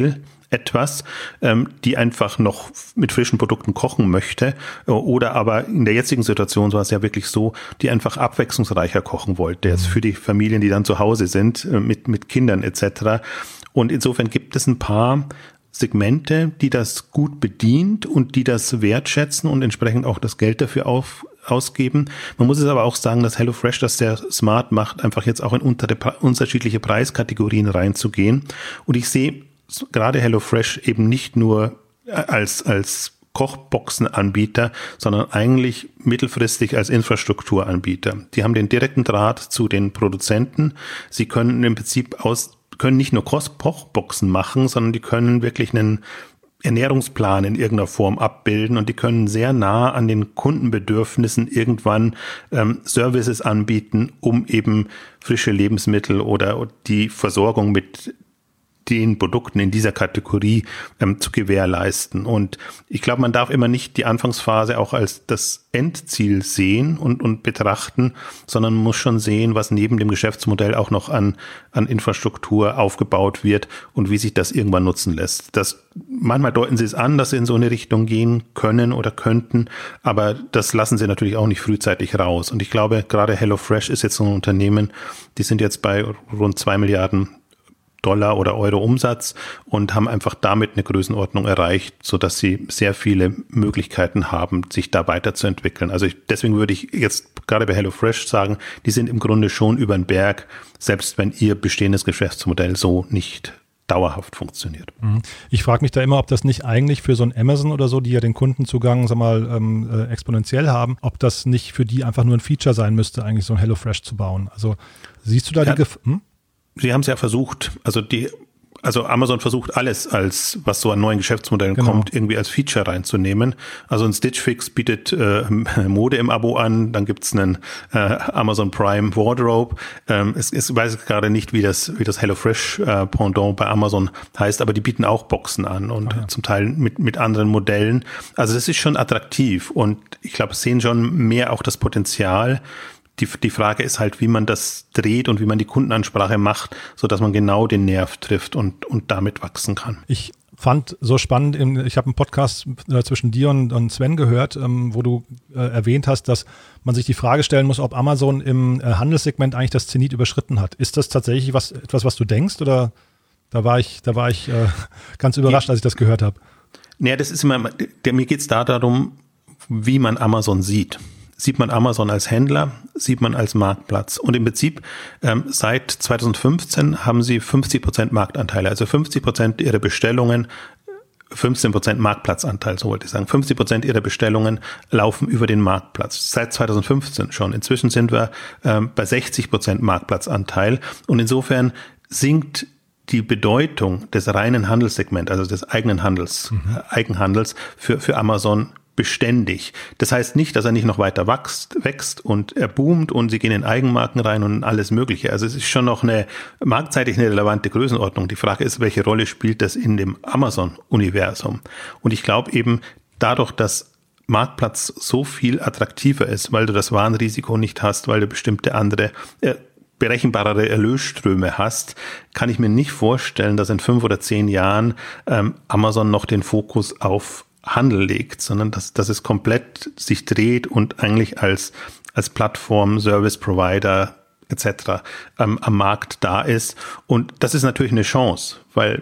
etwas, ähm, die einfach noch mit frischen Produkten kochen möchte oder aber in der jetzigen Situation war es ja wirklich so, die einfach abwechslungsreicher kochen wollte, jetzt für die Familien, die dann zu Hause sind, äh, mit, mit Kindern et cetera. Und insofern gibt es ein paar Segmente, die das gut bedient und die das wertschätzen und entsprechend auch das Geld dafür auf, ausgeben. Man muss es aber auch sagen, dass HelloFresh das sehr smart macht, einfach jetzt auch in unter, unterschiedliche Preiskategorien reinzugehen. Und ich sehe gerade HelloFresh eben nicht nur als, als Kochboxenanbieter, sondern eigentlich mittelfristig als Infrastrukturanbieter. Die haben den direkten Draht zu den Produzenten. Sie können im Prinzip aus, können nicht nur Kochboxen machen, sondern die können wirklich einen Ernährungsplan in irgendeiner Form abbilden und die können sehr nah an den Kundenbedürfnissen irgendwann ähm, Services anbieten, um eben frische Lebensmittel oder die Versorgung mit den Produkten in dieser Kategorie ähm, zu gewährleisten. Und ich glaube, man darf immer nicht die Anfangsphase auch als das Endziel sehen und, und betrachten, sondern muss schon sehen, was neben dem Geschäftsmodell auch noch an, an Infrastruktur aufgebaut wird und wie sich das irgendwann nutzen lässt. Das, manchmal deuten sie es an, dass sie in so eine Richtung gehen können oder könnten, aber das lassen sie natürlich auch nicht frühzeitig raus. Und ich glaube, gerade HelloFresh ist jetzt so ein Unternehmen, die sind jetzt bei rund zwei Milliarden Dollar oder Euro Umsatz und haben einfach damit eine Größenordnung erreicht, sodass sie sehr viele Möglichkeiten haben, sich da weiterzuentwickeln. Also ich, deswegen würde ich jetzt gerade bei HelloFresh sagen, die sind im Grunde schon über den Berg, selbst wenn ihr bestehendes Geschäftsmodell so nicht dauerhaft funktioniert. Ich frage mich da immer, ob das nicht eigentlich für so ein Amazon oder so, die ja den Kundenzugang, sag mal, ähm, äh, exponentiell haben, ob das nicht für die einfach nur ein Feature sein müsste, eigentlich so ein HelloFresh zu bauen. Also siehst du da ja, die Gefahr? Hm? Sie haben es ja versucht, also die, also Amazon versucht alles, als was so an neuen Geschäftsmodellen genau. kommt, irgendwie als Feature reinzunehmen. Also ein Stitch Fix bietet äh, Mode im Abo an, dann gibt's einen äh, Amazon Prime Wardrobe. Ähm, es, es weiß gerade nicht, wie das wie das HelloFresh äh, Pendant bei Amazon heißt, aber die bieten auch Boxen an und ah, ja. zum Teil mit mit anderen Modellen. Also das ist schon attraktiv und ich glaube, es sehen schon mehr auch das Potenzial. Die, die Frage ist halt, wie man das dreht und wie man die Kundenansprache macht, so dass man genau den Nerv trifft und, und damit wachsen kann. Ich fand so spannend, ich habe einen Podcast äh, zwischen dir und, und Sven gehört, ähm, wo du äh, erwähnt hast, dass man sich die Frage stellen muss, ob Amazon im äh, Handelssegment eigentlich das Zenit überschritten hat. Ist das tatsächlich was, etwas, was du denkst oder da war ich, da war ich äh, ganz überrascht, als ich das gehört habe? Naja, das ist immer, der, mir geht es da darum, wie man Amazon sieht. Sieht man Amazon als Händler, sieht man als Marktplatz. Und im Prinzip ähm, seit zwanzig fünfzehn haben sie fünfzig Prozent Marktanteile, also fünfzig Prozent ihrer Bestellungen, fünfzehn Prozent Marktplatzanteil, so wollte ich sagen. fünfzig Prozent ihrer Bestellungen laufen über den Marktplatz. Seit zwanzig fünfzehn schon. Inzwischen sind wir ähm, bei sechzig Prozent Marktplatzanteil. Und insofern sinkt die Bedeutung des reinen Handelssegments, also des eigenen Handels, mhm. äh, Eigenhandels für, für Amazon beständig. Das heißt nicht, dass er nicht noch weiter wächst, wächst und er boomt und sie gehen in Eigenmarken rein und alles Mögliche. Also es ist schon noch eine marktseitig eine relevante Größenordnung. Die Frage ist, welche Rolle spielt das in dem Amazon-Universum? Und ich glaube eben, dadurch, dass Marktplatz so viel attraktiver ist, weil du das Warenrisiko nicht hast, weil du bestimmte andere äh, berechenbarere Erlösströme hast, kann ich mir nicht vorstellen, dass in fünf oder zehn Jahren ähm, Amazon noch den Fokus auf Handel legt, sondern dass, dass es komplett sich dreht und eigentlich als, als Plattform, Service Provider et cetera ähm, am Markt da ist. Und das ist natürlich eine Chance, weil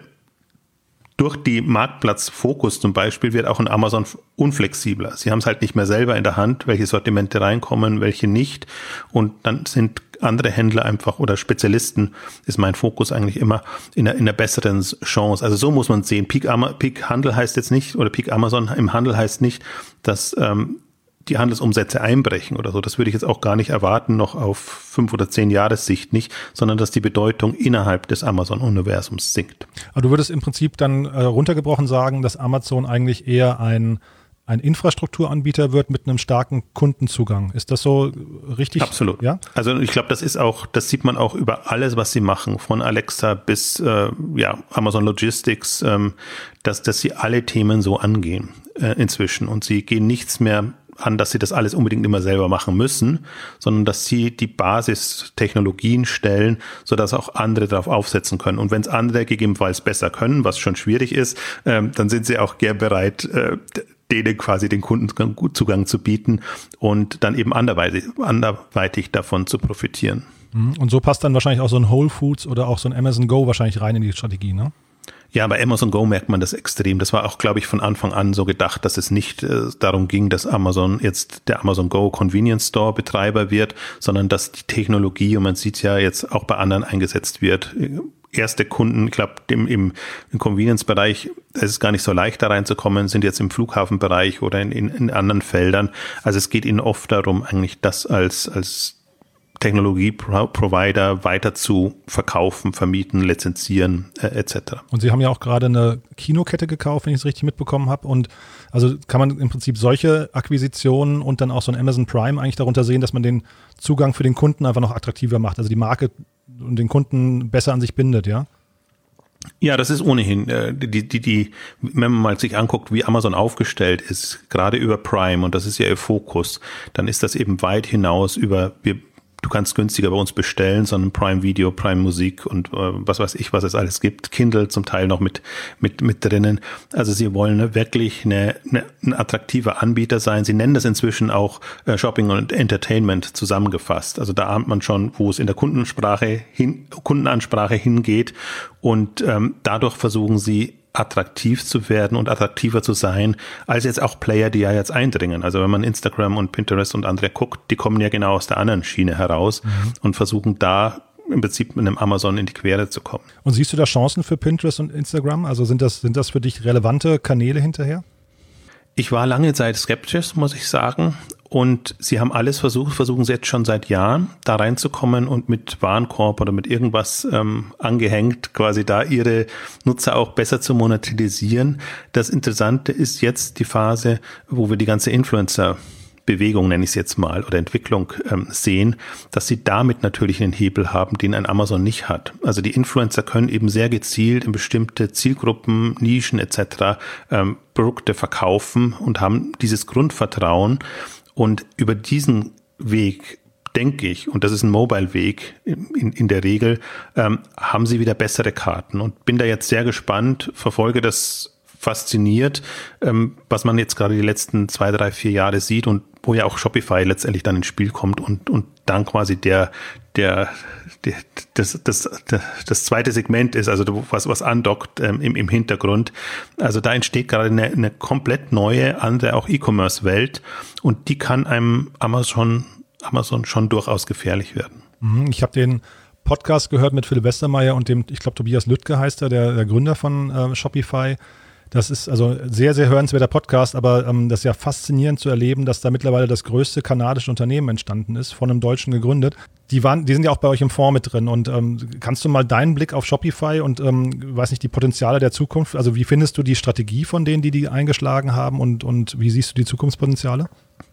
durch die Marktplatzfokus zum Beispiel wird auch ein Amazon unflexibler. Sie haben es halt nicht mehr selber in der Hand, welche Sortimente reinkommen, welche nicht. Und dann sind andere Händler einfach oder Spezialisten, ist mein Fokus eigentlich immer in einer, in einer besseren Chance. Also so muss man es sehen. Peak, Peak Handel heißt jetzt nicht, oder Peak Amazon im Handel heißt nicht, dass ähm, die Handelsumsätze einbrechen oder so. Das würde ich jetzt auch gar nicht erwarten, noch auf fünf oder zehn Jahressicht nicht, sondern dass die Bedeutung innerhalb des Amazon-Universums sinkt. Aber du würdest im Prinzip dann äh, runtergebrochen sagen, dass Amazon eigentlich eher ein ein Infrastrukturanbieter wird mit einem starken Kundenzugang. Ist das so richtig? Absolut. Ja? Also ich glaube, das ist auch, das sieht man auch über alles, was sie machen, von Alexa bis äh, ja, Amazon Logistics, ähm, dass, dass sie alle Themen so angehen äh, inzwischen und sie gehen nichts mehr an, dass sie das alles unbedingt immer selber machen müssen, sondern dass sie die Basistechnologien stellen, sodass auch andere darauf aufsetzen können. Und wenn es andere gegebenenfalls besser können, was schon schwierig ist, ähm, dann sind sie auch gern bereit, äh, denen quasi den Kunden Zugang zu bieten und dann eben anderweitig, anderweitig davon zu profitieren. Und so passt dann wahrscheinlich auch so ein Whole Foods oder auch so ein Amazon Go wahrscheinlich rein in die Strategie, ne? Ja, bei Amazon Go merkt man das extrem. Das war auch, glaube ich, von Anfang an so gedacht, dass es nicht äh, darum ging, dass Amazon jetzt der Amazon Go Convenience Store Betreiber wird, sondern dass die Technologie, und man sieht es ja jetzt auch bei anderen eingesetzt wird. Erste Kunden, ich glaube, im, im, im Convenience-Bereich, es ist gar nicht so leicht da reinzukommen, sind jetzt im Flughafenbereich oder in, in, in anderen Feldern. Also es geht ihnen oft darum, eigentlich das als, als Technologie-Provider weiter zu verkaufen, vermieten, lizenzieren äh, et cetera. Und Sie haben ja auch gerade eine Kinokette gekauft, wenn ich es richtig mitbekommen habe. Und also kann man im Prinzip solche Akquisitionen und dann auch so ein Amazon Prime eigentlich darunter sehen, dass man den Zugang für den Kunden einfach noch attraktiver macht, also die Marke und den Kunden besser an sich bindet, ja? Ja, das ist ohnehin, äh, die, die, die, wenn man mal sich anguckt, wie Amazon aufgestellt ist, gerade über Prime, und das ist ja ihr Fokus, dann ist das eben weit hinaus über, wir du kannst günstiger bei uns bestellen, sondern Prime Video, Prime Musik und äh, was weiß ich, was es alles gibt. Kindle zum Teil noch mit mit mit drinnen. Also sie wollen wirklich eine, eine, ein attraktiver Anbieter sein. Sie nennen das inzwischen auch äh, Shopping und Entertainment zusammengefasst. Also da ahnt man schon, wo es in der Kundensprache hin, Kundenansprache hingeht, und ähm, dadurch versuchen sie attraktiv zu werden und attraktiver zu sein, als jetzt auch Player, die ja jetzt eindringen. Also wenn man Instagram und Pinterest und andere guckt, die kommen ja genau aus der anderen Schiene heraus, mhm, und versuchen da im Prinzip mit einem Amazon in die Quere zu kommen. Und siehst du da Chancen für Pinterest und Instagram? Also sind das, sind das für dich relevante Kanäle hinterher? Ich war lange Zeit skeptisch, muss ich sagen. Und sie haben alles versucht, versuchen sie jetzt schon seit Jahren, da reinzukommen und mit Warenkorb oder mit irgendwas ähm, angehängt, quasi da ihre Nutzer auch besser zu monetarisieren. Das Interessante ist jetzt die Phase, wo wir die ganze Influencer-Bewegung, nenne ich es jetzt mal, oder Entwicklung ähm, sehen, dass sie damit natürlich einen Hebel haben, den ein Amazon nicht hat. Also die Influencer können eben sehr gezielt in bestimmte Zielgruppen, Nischen et cetera ähm, Produkte verkaufen und haben dieses Grundvertrauen. Und über diesen Weg, denke ich, und das ist ein Mobile-Weg in, in der Regel, ähm, haben sie wieder bessere Karten. Und bin da jetzt sehr gespannt, verfolge das fasziniert, ähm, was man jetzt gerade die letzten zwei, drei, vier Jahre sieht und wo ja auch Shopify letztendlich dann ins Spiel kommt und, und dann quasi der, der, der das, das, das, das zweite Segment ist, also was, was andockt ähm, im, im Hintergrund. Also da entsteht gerade eine, eine komplett neue, andere auch E-Commerce-Welt, und die kann einem Amazon, Amazon schon durchaus gefährlich werden. Ich habe den Podcast gehört mit Philipp Westermeier und dem, ich glaube, Tobias Lüttke heißt er, der, der Gründer von äh, Shopify. Das ist also sehr, sehr hörenswerter Podcast, aber ähm, das ist ja faszinierend zu erleben, dass da mittlerweile das größte kanadische Unternehmen entstanden ist, von einem Deutschen gegründet. Die waren, die sind ja auch bei euch im Fonds mit drin, und ähm, kannst du mal deinen Blick auf Shopify und, ähm, weiß nicht, die Potenziale der Zukunft, also wie findest du die Strategie von denen, die die eingeschlagen haben, und, und wie siehst du die Zukunftspotenziale?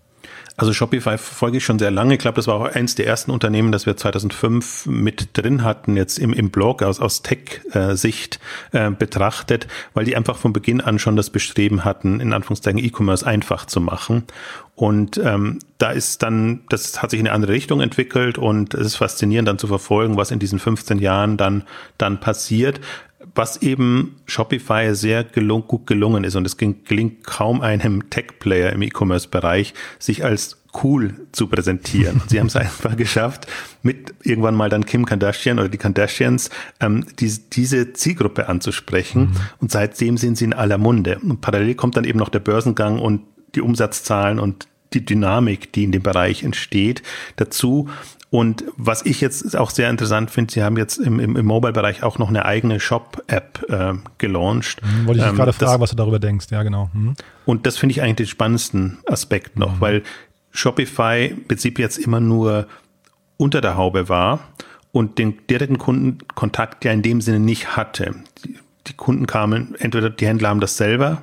Also Shopify verfolge ich schon sehr lange. Ich glaube, das war auch eins der ersten Unternehmen, das wir zweitausendfünf mit drin hatten, jetzt im, im Blog aus, aus Tech-Sicht äh, betrachtet, weil die einfach von Beginn an schon das Bestreben hatten, in Anführungszeichen E-Commerce einfach zu machen. Und ähm, da ist dann, das hat sich in eine andere Richtung entwickelt, und es ist faszinierend dann zu verfolgen, was in diesen fünfzehn Jahren dann, dann passiert. Was eben Shopify sehr gelung, gut gelungen ist, und es gelingt kaum einem Tech-Player im E-Commerce-Bereich, sich als cool zu präsentieren. Sie haben es einfach geschafft, mit irgendwann mal dann Kim Kardashian oder die Kardashians ähm, die, diese Zielgruppe anzusprechen, mhm, und seitdem sind sie in aller Munde. Und parallel kommt dann eben noch der Börsengang und die Umsatzzahlen und die Dynamik, die in dem Bereich entsteht, dazu. Und was ich jetzt auch sehr interessant finde, sie haben jetzt im, im, im Mobile-Bereich auch noch eine eigene Shop-App äh, gelauncht. Mhm, wollte ich dich ähm, gerade fragen, das, was du darüber denkst. Ja, genau. Mhm. Und das finde ich eigentlich den spannendsten Aspekt noch, mhm, weil Shopify im Prinzip jetzt immer nur unter der Haube war und den direkten Kundenkontakt ja in dem Sinne nicht hatte. Die, die Kunden kamen, entweder die Händler haben das selber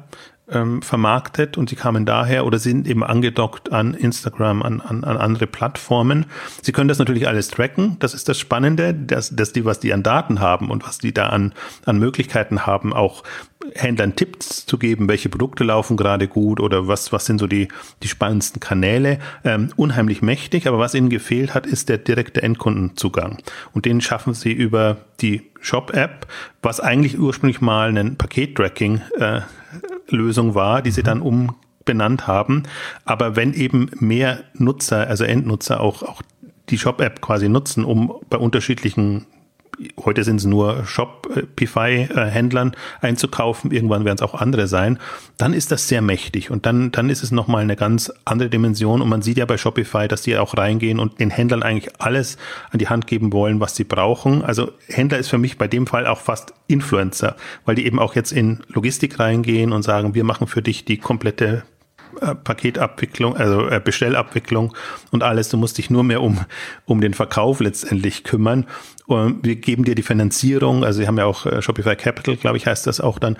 ähm, vermarktet und sie kamen daher oder sind eben angedockt an Instagram, an, an, an andere Plattformen. Sie können das natürlich alles tracken, das ist das Spannende, dass, dass die, was die an Daten haben und was die da an, an Möglichkeiten haben, auch Händlern Tipps zu geben, welche Produkte laufen gerade gut oder was, was sind so die, die spannendsten Kanäle. Ähm, unheimlich mächtig, aber was ihnen gefehlt hat, ist der direkte Endkundenzugang. Und den schaffen sie über die Shop-App, was eigentlich ursprünglich mal ein Paket-Tracking-Lösung äh, war, die sie dann umbenannt haben. Aber wenn eben mehr Nutzer, also Endnutzer auch, auch die Shop-App quasi nutzen, um bei unterschiedlichen, heute sind es nur Shopify-Händlern einzukaufen, irgendwann werden es auch andere sein, dann ist das sehr mächtig und dann, dann ist es nochmal eine ganz andere Dimension und man sieht ja bei Shopify, dass die auch reingehen und den Händlern eigentlich alles an die Hand geben wollen, was sie brauchen. Also Händler ist für mich bei dem Fall auch fast Influencer, weil die eben auch jetzt in Logistik reingehen und sagen, wir machen für dich die komplette Paketabwicklung, also Bestellabwicklung und alles. Du musst dich nur mehr um, um den Verkauf letztendlich kümmern. Und wir geben dir die Finanzierung, also wir haben ja auch Shopify Capital, glaube ich, heißt das auch dann,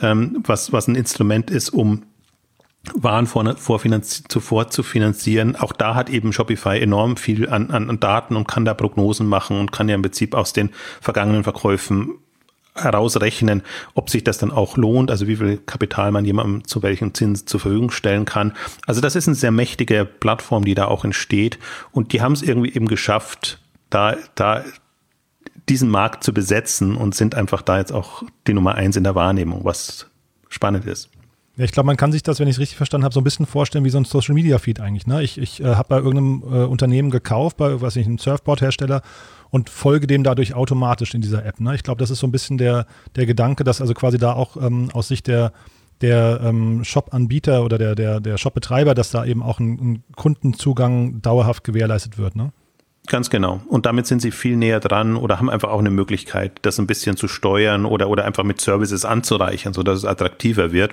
was, was ein Instrument ist, um Waren vor, vor zuvor zu finanzieren. Auch da hat eben Shopify enorm viel an, an, an Daten und kann da Prognosen machen und kann ja im Prinzip aus den vergangenen Verkäufen herausrechnen, ob sich das dann auch lohnt, also wie viel Kapital man jemandem zu welchem Zins zur Verfügung stellen kann. Also das ist eine sehr mächtige Plattform, die da auch entsteht und die haben es irgendwie eben geschafft, da, da diesen Markt zu besetzen und sind einfach da jetzt auch die Nummer eins in der Wahrnehmung, was spannend ist. Ja, ich glaube, man kann sich das, wenn ich es richtig verstanden habe, so ein bisschen vorstellen wie so ein Social-Media-Feed eigentlich. Ne? Ich, ich äh, habe bei irgendeinem äh, Unternehmen gekauft, bei was ich, einem Surfboard-Hersteller und folge dem dadurch automatisch in dieser App. Ne? Ich glaube, das ist so ein bisschen der, der Gedanke, dass also quasi da auch ähm, aus Sicht der, der ähm, Shop-Anbieter oder der, der, der Shop-Betreiber, dass da eben auch ein, ein Kundenzugang dauerhaft gewährleistet wird, ne? Ganz genau. Und damit sind sie viel näher dran oder haben einfach auch eine Möglichkeit, das ein bisschen zu steuern oder, oder einfach mit Services anzureichern, sodass es attraktiver wird.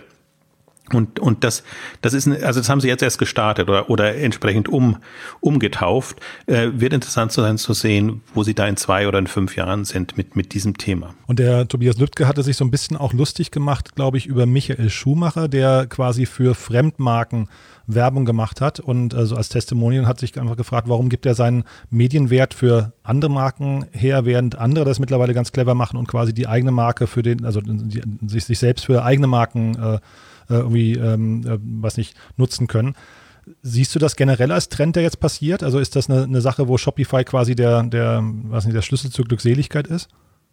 Und, und das, das ist, also das haben sie jetzt erst gestartet oder, oder entsprechend um, umgetauft. Äh, wird interessant sein zu sehen, wo sie da in zwei oder in fünf Jahren sind mit, mit diesem Thema. Und der Tobias Lüttke hatte sich so ein bisschen auch lustig gemacht, glaube ich, über Michael Schumacher, der quasi für Fremdmarken Werbung gemacht hat und also als Testimonial hat sich einfach gefragt, warum gibt er seinen Medienwert für andere Marken her, während andere das mittlerweile ganz clever machen und quasi die eigene Marke für den, also die, sich, sich selbst für eigene Marken äh, irgendwie, ähm, äh, was nicht, nutzen können. Siehst du das generell als Trend, der jetzt passiert? Also ist das eine, eine Sache, wo Shopify quasi der, der, was nicht, der Schlüssel zur Glückseligkeit ist?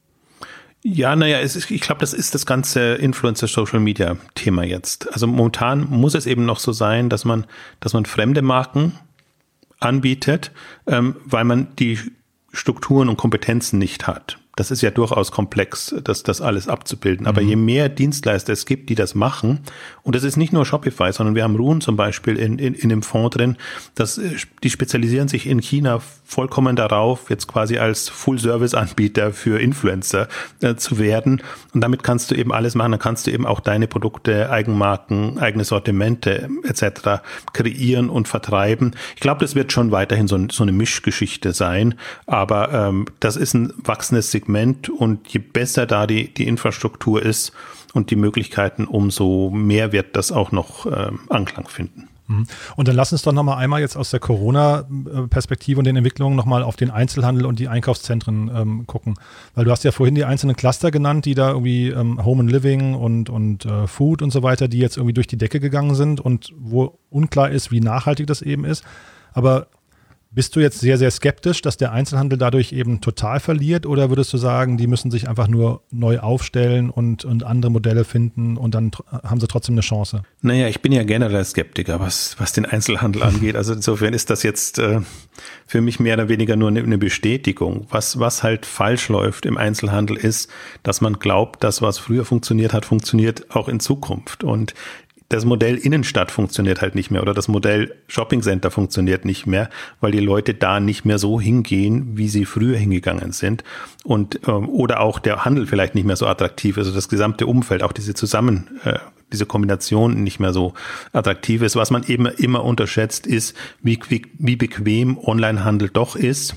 Ja, naja, es ist, ich glaube, das ist das ganze Influencer-Social-Media-Thema jetzt. Also momentan muss es eben noch so sein, dass man, dass man fremde Marken anbietet, ähm, weil man die Strukturen und Kompetenzen nicht hat. Das ist ja durchaus komplex, das, das alles abzubilden. Aber mhm. je mehr Dienstleister es gibt, die das machen, und das ist nicht nur Shopify, sondern wir haben Rune zum Beispiel in, in, in dem Fonds drin, das, die spezialisieren sich in China vollkommen darauf, jetzt quasi als Full-Service-Anbieter für Influencer äh, zu werden. Und damit kannst du eben alles machen. Dann kannst du eben auch deine Produkte, Eigenmarken, eigene Sortimente et cetera kreieren und vertreiben. Ich glaube, das wird schon weiterhin so, so eine Mischgeschichte sein. Aber ähm, das ist ein wachsendes Segment und je besser da die, die Infrastruktur ist und die Möglichkeiten, umso mehr wird das auch noch ähm, Anklang finden. Und dann lass uns doch nochmal einmal jetzt aus der Corona-Perspektive und den Entwicklungen nochmal auf den Einzelhandel und die Einkaufszentren ähm, gucken. Weil du hast ja vorhin die einzelnen Cluster genannt, die da irgendwie ähm, Home and Living und, und äh, Food und so weiter, die jetzt irgendwie durch die Decke gegangen sind und wo unklar ist, wie nachhaltig das eben ist. Aber bist du jetzt sehr, sehr skeptisch, dass der Einzelhandel dadurch eben total verliert oder würdest du sagen, die müssen sich einfach nur neu aufstellen und, und andere Modelle finden und dann tr- haben sie trotzdem eine Chance? Naja, ich bin ja generell Skeptiker, was, was den Einzelhandel angeht. Also insofern ist das jetzt äh, für mich mehr oder weniger nur eine, eine Bestätigung. Was, was halt falsch läuft im Einzelhandel ist, dass man glaubt, dass was früher funktioniert hat, funktioniert auch in Zukunft. Und das Modell Innenstadt funktioniert halt nicht mehr oder das Modell Shoppingcenter funktioniert nicht mehr, weil die Leute da nicht mehr so hingehen, wie sie früher hingegangen sind und ähm, oder auch der Handel vielleicht nicht mehr so attraktiv ist, also das gesamte Umfeld, auch diese Zusammen, äh, diese Kombination nicht mehr so attraktiv ist. Was man eben immer unterschätzt ist, wie, wie, wie bequem Onlinehandel doch ist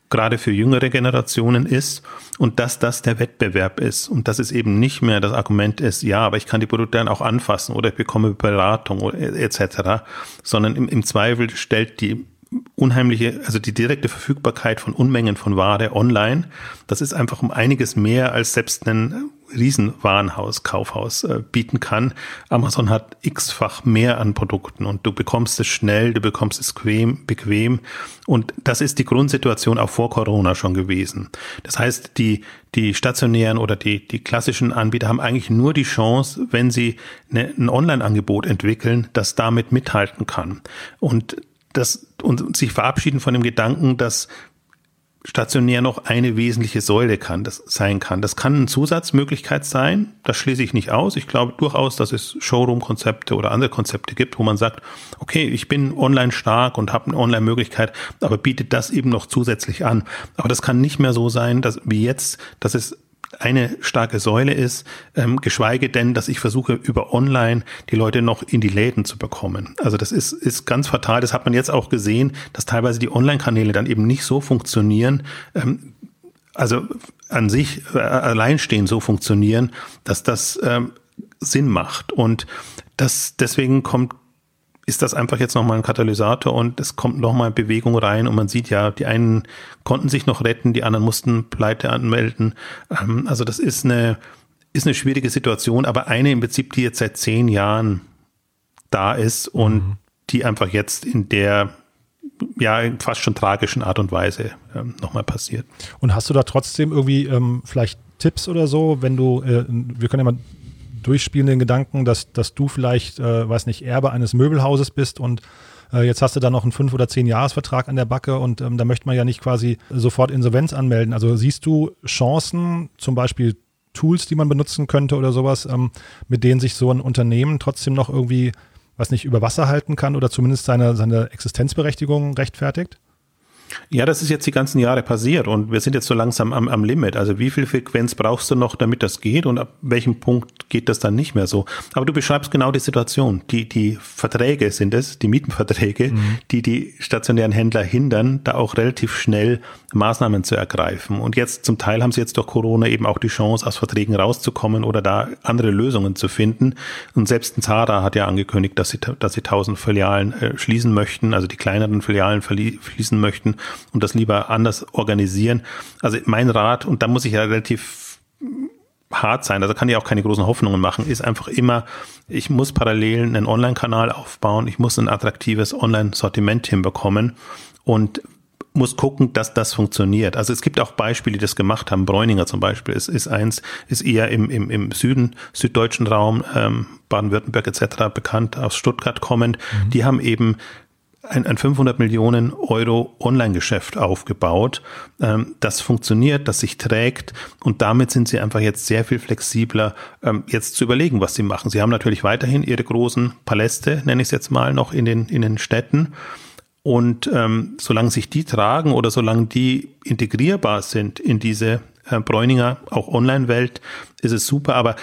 gerade für jüngere Generationen ist und dass das der Wettbewerb ist und dass es eben nicht mehr das Argument ist, ja, aber ich kann die Produkte dann auch anfassen oder ich bekomme Beratung oder et cetera, sondern im, im Zweifel stellt die unheimliche, also die direkte Verfügbarkeit von Unmengen von Ware online, das ist einfach um einiges mehr als selbst ein Riesenwarenhaus, Kaufhaus äh, bieten kann. Amazon hat x-fach mehr an Produkten und du bekommst es schnell, du bekommst es bequem, bequem und das ist die Grundsituation auch vor Corona schon gewesen. Das heißt, die die stationären oder die die klassischen Anbieter haben eigentlich nur die Chance, wenn sie eine, ein Online-Angebot entwickeln, das damit mithalten kann und das und sich verabschieden von dem Gedanken, dass stationär noch eine wesentliche Säule kann, das sein kann. Das kann eine Zusatzmöglichkeit sein, das schließe ich nicht aus. Ich glaube durchaus, dass es Showroom-Konzepte oder andere Konzepte gibt, wo man sagt, okay, ich bin online stark und habe eine Online-Möglichkeit, aber bietet das eben noch zusätzlich an. Aber das kann nicht mehr so sein, dass wie jetzt, dass es eine starke Säule ist, ähm, geschweige denn, dass ich versuche, über Online die Leute noch in die Läden zu bekommen. Also das ist, ist ganz fatal. Das hat man jetzt auch gesehen, dass teilweise die Online-Kanäle dann eben nicht so funktionieren, ähm, also an sich äh, alleinstehend so funktionieren, dass das ähm, Sinn macht. Und das deswegen kommt ist das einfach jetzt nochmal ein Katalysator und es kommt nochmal Bewegung rein und man sieht ja, die einen konnten sich noch retten, die anderen mussten Pleite anmelden. Also das ist eine, ist eine schwierige Situation, aber eine im Prinzip, die jetzt seit zehn Jahren da ist und mhm. die einfach jetzt in der ja fast schon tragischen Art und Weise ähm, nochmal passiert. Und hast du da trotzdem irgendwie ähm, vielleicht Tipps oder so, wenn du, äh, wir können ja mal durchspielen den Gedanken, dass, dass du vielleicht, äh, weiß nicht, Erbe eines Möbelhauses bist und äh, jetzt hast du da noch einen fünf- oder zehn-Jahres-Vertrag an der Backe und ähm, da möchte man ja nicht quasi sofort Insolvenz anmelden. Also siehst du Chancen, zum Beispiel Tools, die man benutzen könnte oder sowas, ähm, mit denen sich so ein Unternehmen trotzdem noch irgendwie, weiß nicht, über Wasser halten kann oder zumindest seine, seine Existenzberechtigung rechtfertigt? Ja, das ist jetzt die ganzen Jahre passiert und wir sind jetzt so langsam am, am Limit. Also wie viel Frequenz brauchst du noch, damit das geht und ab welchem Punkt geht das dann nicht mehr so? Aber du beschreibst genau die Situation. Die, die Verträge sind es, die Mietenverträge, mhm. die die stationären Händler hindern, da auch relativ schnell Maßnahmen zu ergreifen. Und jetzt zum Teil haben sie jetzt durch Corona eben auch die Chance, aus Verträgen rauszukommen oder da andere Lösungen zu finden. Und selbst ein Zara hat ja angekündigt, dass sie, dass sie tausend Filialen äh, schließen möchten, also die kleineren Filialen verli- schließen möchten und das lieber anders organisieren. Also mein Rat, und da muss ich ja relativ hart sein, also kann ich auch keine großen Hoffnungen machen, ist einfach immer, ich muss parallel einen Online-Kanal aufbauen, ich muss ein attraktives Online-Sortiment hinbekommen und muss gucken, dass das funktioniert. Also es gibt auch Beispiele, die das gemacht haben. Bräuninger zum Beispiel ist, ist eins, ist eher im, im, im Süden, süddeutschen Raum, ähm, Baden-Württemberg et cetera bekannt, aus Stuttgart kommend. Mhm. Die haben eben ein, ein fünfhundert Millionen Euro Online-Geschäft aufgebaut, ähm, das funktioniert, das sich trägt und damit sind sie einfach jetzt sehr viel flexibler, ähm, jetzt zu überlegen, was sie machen. Sie haben natürlich weiterhin ihre großen Paläste, nenne ich es jetzt mal, noch in den, in den Städten und ähm, solange sich die tragen oder solange die integrierbar sind in diese äh, Bräuninger, auch Online-Welt, ist es super, aber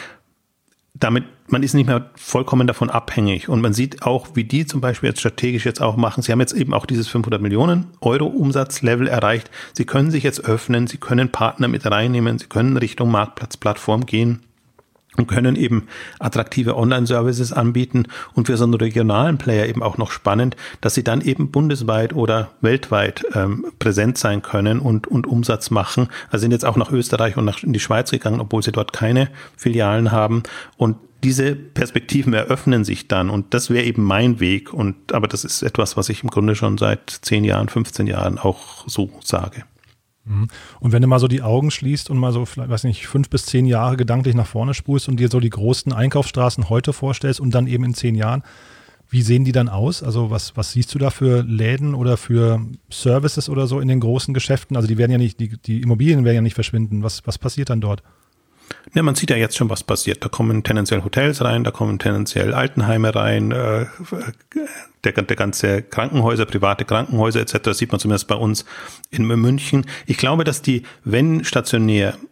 damit, man ist nicht mehr vollkommen davon abhängig und man sieht auch, wie die zum Beispiel jetzt strategisch jetzt auch machen. Sie haben jetzt eben auch dieses fünfhundert Millionen Euro Umsatzlevel erreicht. Sie können sich jetzt öffnen, sie können Partner mit reinnehmen, sie können Richtung Marktplatzplattform gehen und können eben attraktive Online-Services anbieten und für so einen regionalen Player eben auch noch spannend, dass sie dann eben bundesweit oder weltweit ähm, präsent sein können und, und Umsatz machen. Also sind jetzt auch nach Österreich und nach in die Schweiz gegangen, obwohl sie dort keine Filialen haben und diese Perspektiven eröffnen sich dann und das wäre eben mein Weg und aber das ist etwas, was ich im Grunde schon seit zehn Jahren, fünfzehn Jahren auch so sage. Und wenn du mal so die Augen schließt und mal so, vielleicht, weiß nicht, fünf bis zehn Jahre gedanklich nach vorne spulst und dir so die großen Einkaufsstraßen heute vorstellst und dann eben in zehn Jahren, wie sehen die dann aus? Also was, was siehst du da für Läden oder für Services oder so in den großen Geschäften? Also die werden ja nicht, die, die Immobilien werden ja nicht verschwinden. Was, was passiert dann dort? Ja, man sieht ja jetzt schon, was passiert. Da kommen tendenziell Hotels rein, da kommen tendenziell Altenheime rein, äh, der, der ganze Krankenhäuser, private Krankenhäuser et cetera. Sieht man zumindest bei uns in München. Ich glaube, dass die, wenn stationär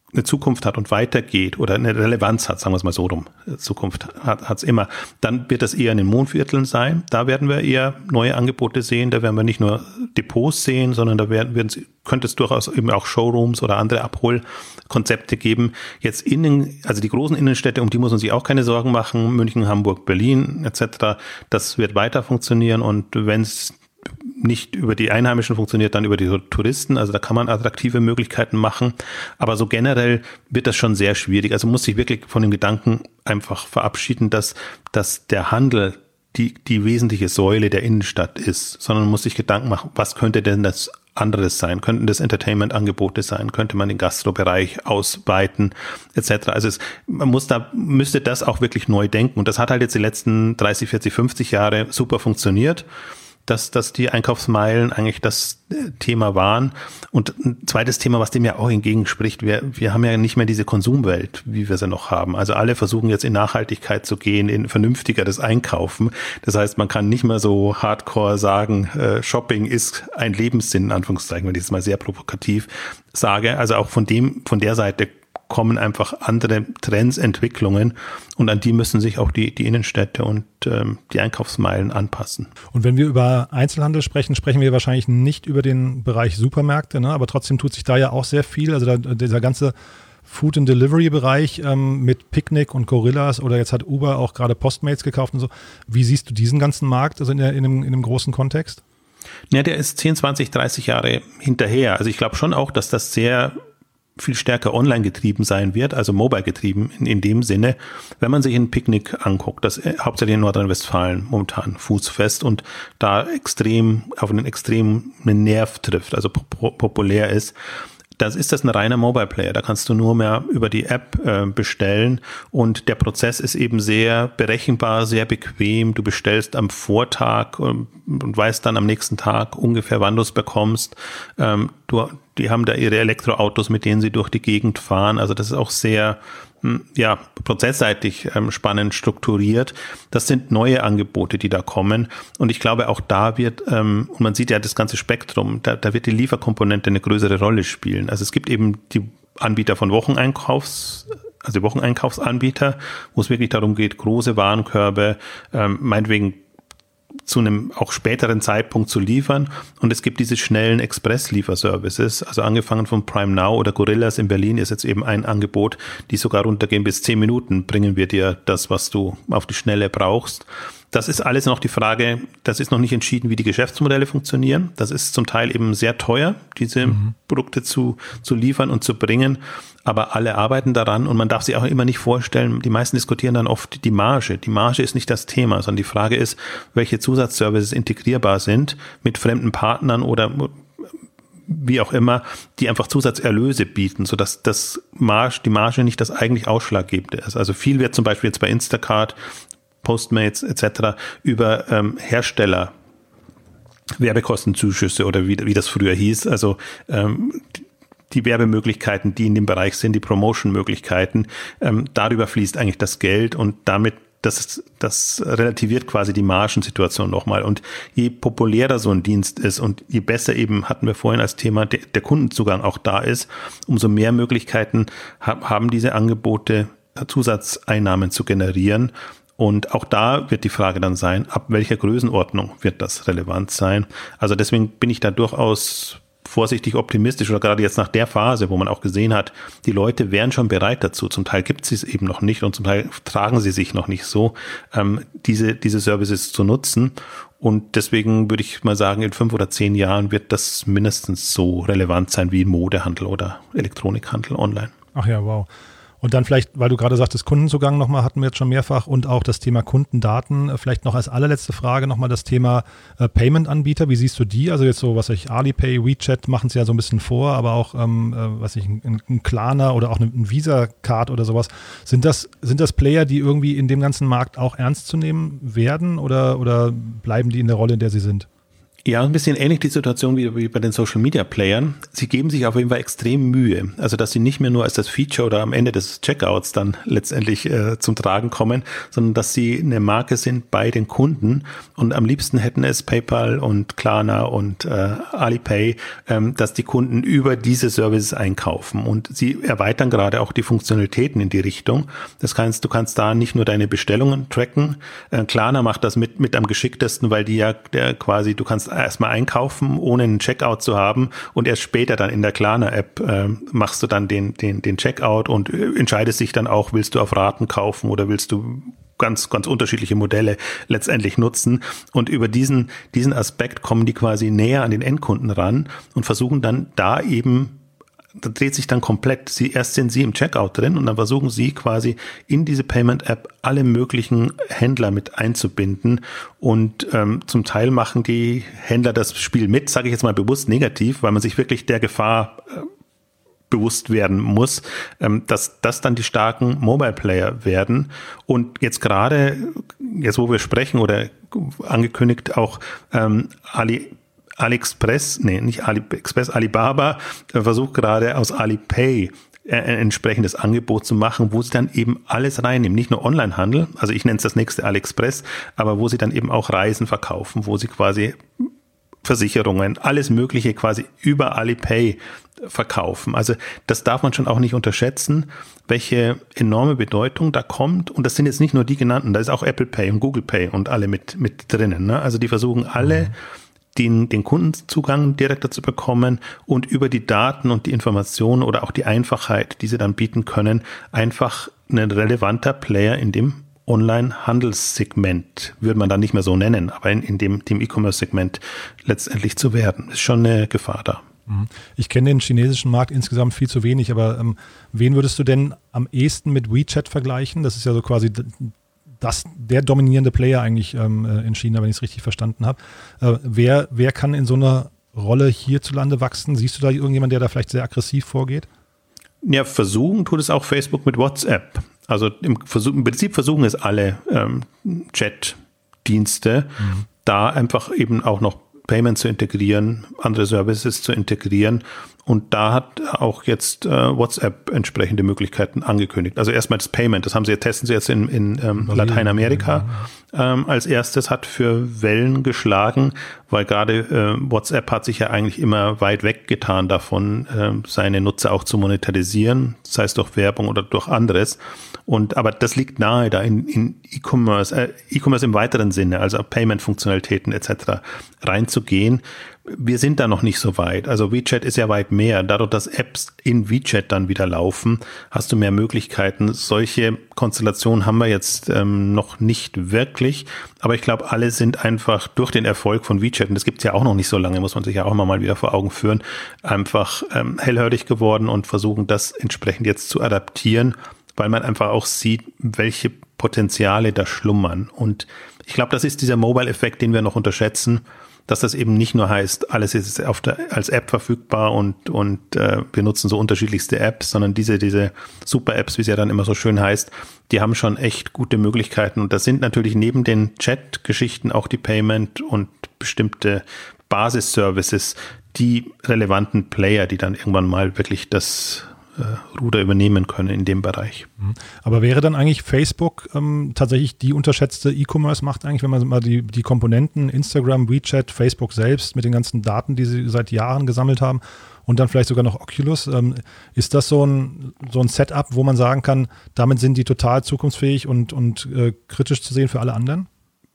eine Zukunft hat und weitergeht oder eine Relevanz hat, sagen wir es mal so rum, Zukunft hat es immer, dann wird das eher in den Mondvierteln sein. Da werden wir eher neue Angebote sehen, da werden wir nicht nur Depots sehen, sondern da werden, werden könnte es durchaus eben auch Showrooms oder andere Abholkonzepte geben. Jetzt innen, also die großen Innenstädte, um die muss man sich auch keine Sorgen machen, München, Hamburg, Berlin et cetera. Das wird weiter funktionieren und wenn es nicht über die Einheimischen funktioniert, dann über die Touristen. Also da kann man attraktive Möglichkeiten machen. Aber so generell wird das schon sehr schwierig. Also muss sich wirklich von dem Gedanken einfach verabschieden, dass, dass der Handel die, die wesentliche Säule der Innenstadt ist, sondern man muss sich Gedanken machen, was könnte denn das anderes sein? Könnten das Entertainment-Angebote sein? Könnte man den Gastrobereich ausweiten, et cetera. Also es, man muss da, müsste das auch wirklich neu denken. Und das hat halt jetzt die letzten dreißig, vierzig, fünfzig Jahre super funktioniert, dass, dass die Einkaufsmeilen eigentlich das Thema waren. Und ein zweites Thema, was dem ja auch entgegenspricht, wir, wir haben ja nicht mehr diese Konsumwelt, wie wir sie noch haben. Also alle versuchen jetzt in Nachhaltigkeit zu gehen, in vernünftigeres Einkaufen. Das heißt, man kann nicht mehr so hardcore sagen, äh, Shopping ist ein Lebenssinn, in Anführungszeichen, wenn ich das mal sehr provokativ sage. Also auch von dem, von der Seite kommen einfach andere Trends, Entwicklungen und an die müssen sich auch die, die Innenstädte und ähm, die Einkaufsmeilen anpassen. Und wenn wir über Einzelhandel sprechen, sprechen wir wahrscheinlich nicht über den Bereich Supermärkte, ne? Aber trotzdem tut sich da ja auch sehr viel. Also da, dieser ganze Food- and Delivery-Bereich ähm, mit Picnic und Gorillas oder jetzt hat Uber auch gerade Postmates gekauft und so. Wie siehst du diesen ganzen Markt, also in, der, in, einem, in einem großen Kontext? Ja, der ist zehn, zwanzig, dreißig Jahre hinterher. Also ich glaube schon auch, dass das sehr viel stärker online getrieben sein wird, also mobile getrieben in, in dem Sinne, wenn man sich ein Picknick anguckt, das äh, hauptsächlich in Nordrhein-Westfalen momentan fußfest und da extrem auf einen extremen Nerv trifft, also po- populär ist. Das ist das ein reiner Mobile Player. Da kannst du nur mehr über die App äh, bestellen und der Prozess ist eben sehr berechenbar, sehr bequem. Du bestellst am Vortag ähm, und weißt dann am nächsten Tag ungefähr, wann du es bekommst. Ähm, du, die haben da ihre Elektroautos, mit denen sie durch die Gegend fahren. Also das ist auch sehr ja, prozessseitig ähm, spannend strukturiert. Das sind neue Angebote, die da kommen. Und ich glaube, auch da wird, ähm, und man sieht ja das ganze Spektrum, da, da wird die Lieferkomponente eine größere Rolle spielen. Also es gibt eben die Anbieter von Wocheneinkaufs, also Wocheneinkaufsanbieter, wo es wirklich darum geht, große Warenkörbe, ähm, meinetwegen zu einem auch späteren Zeitpunkt zu liefern. Und es gibt diese schnellen Express-Lieferservices, also angefangen von Prime Now oder Gorillas in Berlin ist jetzt eben ein Angebot, die sogar runtergehen bis zehn Minuten, bringen wir dir das, was du auf die Schnelle brauchst. Das ist alles noch die Frage, das ist noch nicht entschieden, wie die Geschäftsmodelle funktionieren. Das ist zum Teil eben sehr teuer, diese mhm. Produkte zu, zu liefern und zu bringen. Aber alle arbeiten daran und man darf sich auch immer nicht vorstellen, die meisten diskutieren dann oft die Marge. Die Marge ist nicht das Thema, sondern die Frage ist, welche Zusatzservices integrierbar sind mit fremden Partnern oder wie auch immer, die einfach Zusatzerlöse bieten, sodass das Marge, die Marge nicht das eigentlich Ausschlaggebende ist. Also viel wird zum Beispiel jetzt bei Instacart, Postmates et cetera über ähm, Hersteller Werbekostenzuschüsse oder wie, wie das früher hieß, also ähm, die Werbemöglichkeiten, die in dem Bereich sind, die Promotion-Möglichkeiten, ähm, darüber fließt eigentlich das Geld und damit das, das relativiert quasi die Margensituation nochmal. Und je populärer so ein Dienst ist und je besser eben, hatten wir vorhin als Thema, der, der Kundenzugang auch da ist, umso mehr Möglichkeiten ha- haben diese Angebote, Zusatzeinnahmen zu generieren. Und auch da wird die Frage dann sein, ab welcher Größenordnung wird das relevant sein? Also deswegen bin ich da durchaus vorsichtig optimistisch oder gerade jetzt nach der Phase, wo man auch gesehen hat, die Leute wären schon bereit dazu. Zum Teil gibt es eben noch nicht und zum Teil tragen sie sich noch nicht so, ähm, diese, diese Services zu nutzen. Und deswegen würde ich mal sagen, in fünf oder zehn Jahren wird das mindestens so relevant sein wie Modehandel oder Elektronikhandel online. Ach ja, wow. Und dann vielleicht, weil du gerade sagtest, Kundenzugang nochmal hatten wir jetzt schon mehrfach und auch das Thema Kundendaten. Vielleicht noch als allerletzte Frage nochmal das Thema äh, Payment-Anbieter. Wie siehst du die? Also jetzt so, was ich, Alipay, WeChat machen es ja so ein bisschen vor, aber auch, ähm, äh, was ich, ein, ein Klarna oder auch ein Visa-Card oder sowas. Sind das, sind das Player, die irgendwie in dem ganzen Markt auch ernst zu nehmen werden oder, oder bleiben die in der Rolle, in der sie sind? Ja, ein bisschen ähnlich die Situation wie, wie bei den Social-Media-Playern. Sie geben sich auf jeden Fall extrem Mühe. Also, dass sie nicht mehr nur als das Feature oder am Ende des Checkouts dann letztendlich äh, zum Tragen kommen, sondern dass sie eine Marke sind bei den Kunden. Und am liebsten hätten es PayPal und Klarna und äh, Alipay, ähm, dass die Kunden über diese Services einkaufen. Und sie erweitern gerade auch die Funktionalitäten in die Richtung. Das kannst, du kannst da nicht nur deine Bestellungen tracken. Äh, Klarna macht das mit, mit am geschicktesten, weil die ja der quasi, du kannst erstmal einkaufen, ohne einen Checkout zu haben und erst später dann in der Klarna-App äh, machst du dann den, den, den Checkout und äh, entscheidest dich dann auch, willst du auf Raten kaufen oder willst du ganz, ganz unterschiedliche Modelle letztendlich nutzen. Und über diesen, diesen Aspekt kommen die quasi näher an den Endkunden ran und versuchen dann da eben, da dreht sich dann komplett. Sie, erst sind sie im Checkout drin und dann versuchen sie quasi in diese Payment-App alle möglichen Händler mit einzubinden und ähm, zum Teil machen die Händler das Spiel mit, sage ich jetzt mal bewusst negativ, weil man sich wirklich der Gefahr äh, bewusst werden muss, ähm, dass das dann die starken Mobile-Player werden. Und jetzt gerade, jetzt wo wir sprechen oder angekündigt auch ähm, Ali AliExpress, nee, nicht AliExpress, Alibaba versucht gerade aus Alipay ein entsprechendes Angebot zu machen, wo sie dann eben alles reinnehmen, nicht nur Onlinehandel, also ich nenne es das nächste AliExpress, aber wo sie dann eben auch Reisen verkaufen, wo sie quasi Versicherungen, alles Mögliche quasi über Alipay verkaufen. Also das darf man schon auch nicht unterschätzen, welche enorme Bedeutung da kommt. Und das sind jetzt nicht nur die genannten, da ist auch Apple Pay und Google Pay und alle mit, mit drinnen. Ne? Also die versuchen alle, mhm. Den, den Kundenzugang direkter zu bekommen und über die Daten und die Informationen oder auch die Einfachheit, die sie dann bieten können, einfach ein relevanter Player in dem Online-Handelssegment, würde man dann nicht mehr so nennen, aber in, in dem, dem E-Commerce-Segment letztendlich zu werden. Ist schon eine Gefahr da. Ich kenne den chinesischen Markt insgesamt viel zu wenig, aber ähm, wen würdest du denn am ehesten mit WeChat vergleichen? Das ist ja so quasi das, der dominierende Player eigentlich ähm, in China, wenn ich es richtig verstanden habe. Äh, wer, wer kann in so einer Rolle hierzulande wachsen? Siehst du da irgendjemand, der da vielleicht sehr aggressiv vorgeht? Ja, versuchen tut es auch Facebook mit WhatsApp. Also im, Versuch, im Prinzip versuchen es alle ähm, Chat-Dienste, mhm. da einfach eben auch noch Payment zu integrieren, andere Services zu integrieren. Und da hat auch jetzt äh, WhatsApp entsprechende Möglichkeiten angekündigt. Also erstmal das Payment, das haben sie, testen sie jetzt in, in ähm, Lateinamerika ähm, als erstes, hat für Wellen geschlagen, weil gerade äh, WhatsApp hat sich ja eigentlich immer weit weggetan davon, äh, seine Nutzer auch zu monetarisieren, sei es durch Werbung oder durch anderes. Und aber das liegt nahe, da in, in E-Commerce, äh, E-Commerce im weiteren Sinne, also Payment-Funktionalitäten et cetera reinzugehen. Wir sind da noch nicht so weit. Also WeChat ist ja weit mehr. Dadurch, dass Apps in WeChat dann wieder laufen, hast du mehr Möglichkeiten. Solche Konstellationen haben wir jetzt ähm, noch nicht wirklich. Aber ich glaube, alle sind einfach durch den Erfolg von WeChat, und das gibt es ja auch noch nicht so lange, muss man sich ja auch immer mal wieder vor Augen führen, einfach ähm, hellhörig geworden und versuchen, das entsprechend jetzt zu adaptieren, weil man einfach auch sieht, welche Potenziale da schlummern. Und ich glaube, das ist dieser Mobile-Effekt, den wir noch unterschätzen, dass das eben nicht nur heißt, alles ist auf der, als App verfügbar und, und äh, wir nutzen so unterschiedlichste Apps, sondern diese, diese Super-Apps, wie es ja dann immer so schön heißt, die haben schon echt gute Möglichkeiten. Und das sind natürlich neben den Chat-Geschichten auch die Payment und bestimmte Basis-Services, die relevanten Player, die dann irgendwann mal wirklich das Ruder übernehmen können in dem Bereich. Aber wäre dann eigentlich Facebook ähm, tatsächlich die unterschätzte E-Commerce-Macht eigentlich, wenn man mal die, die Komponenten Instagram, WeChat, Facebook selbst mit den ganzen Daten, die sie seit Jahren gesammelt haben und dann vielleicht sogar noch Oculus, ähm, ist das so ein, so ein Setup, wo man sagen kann, damit sind die total zukunftsfähig und, und äh, kritisch zu sehen für alle anderen?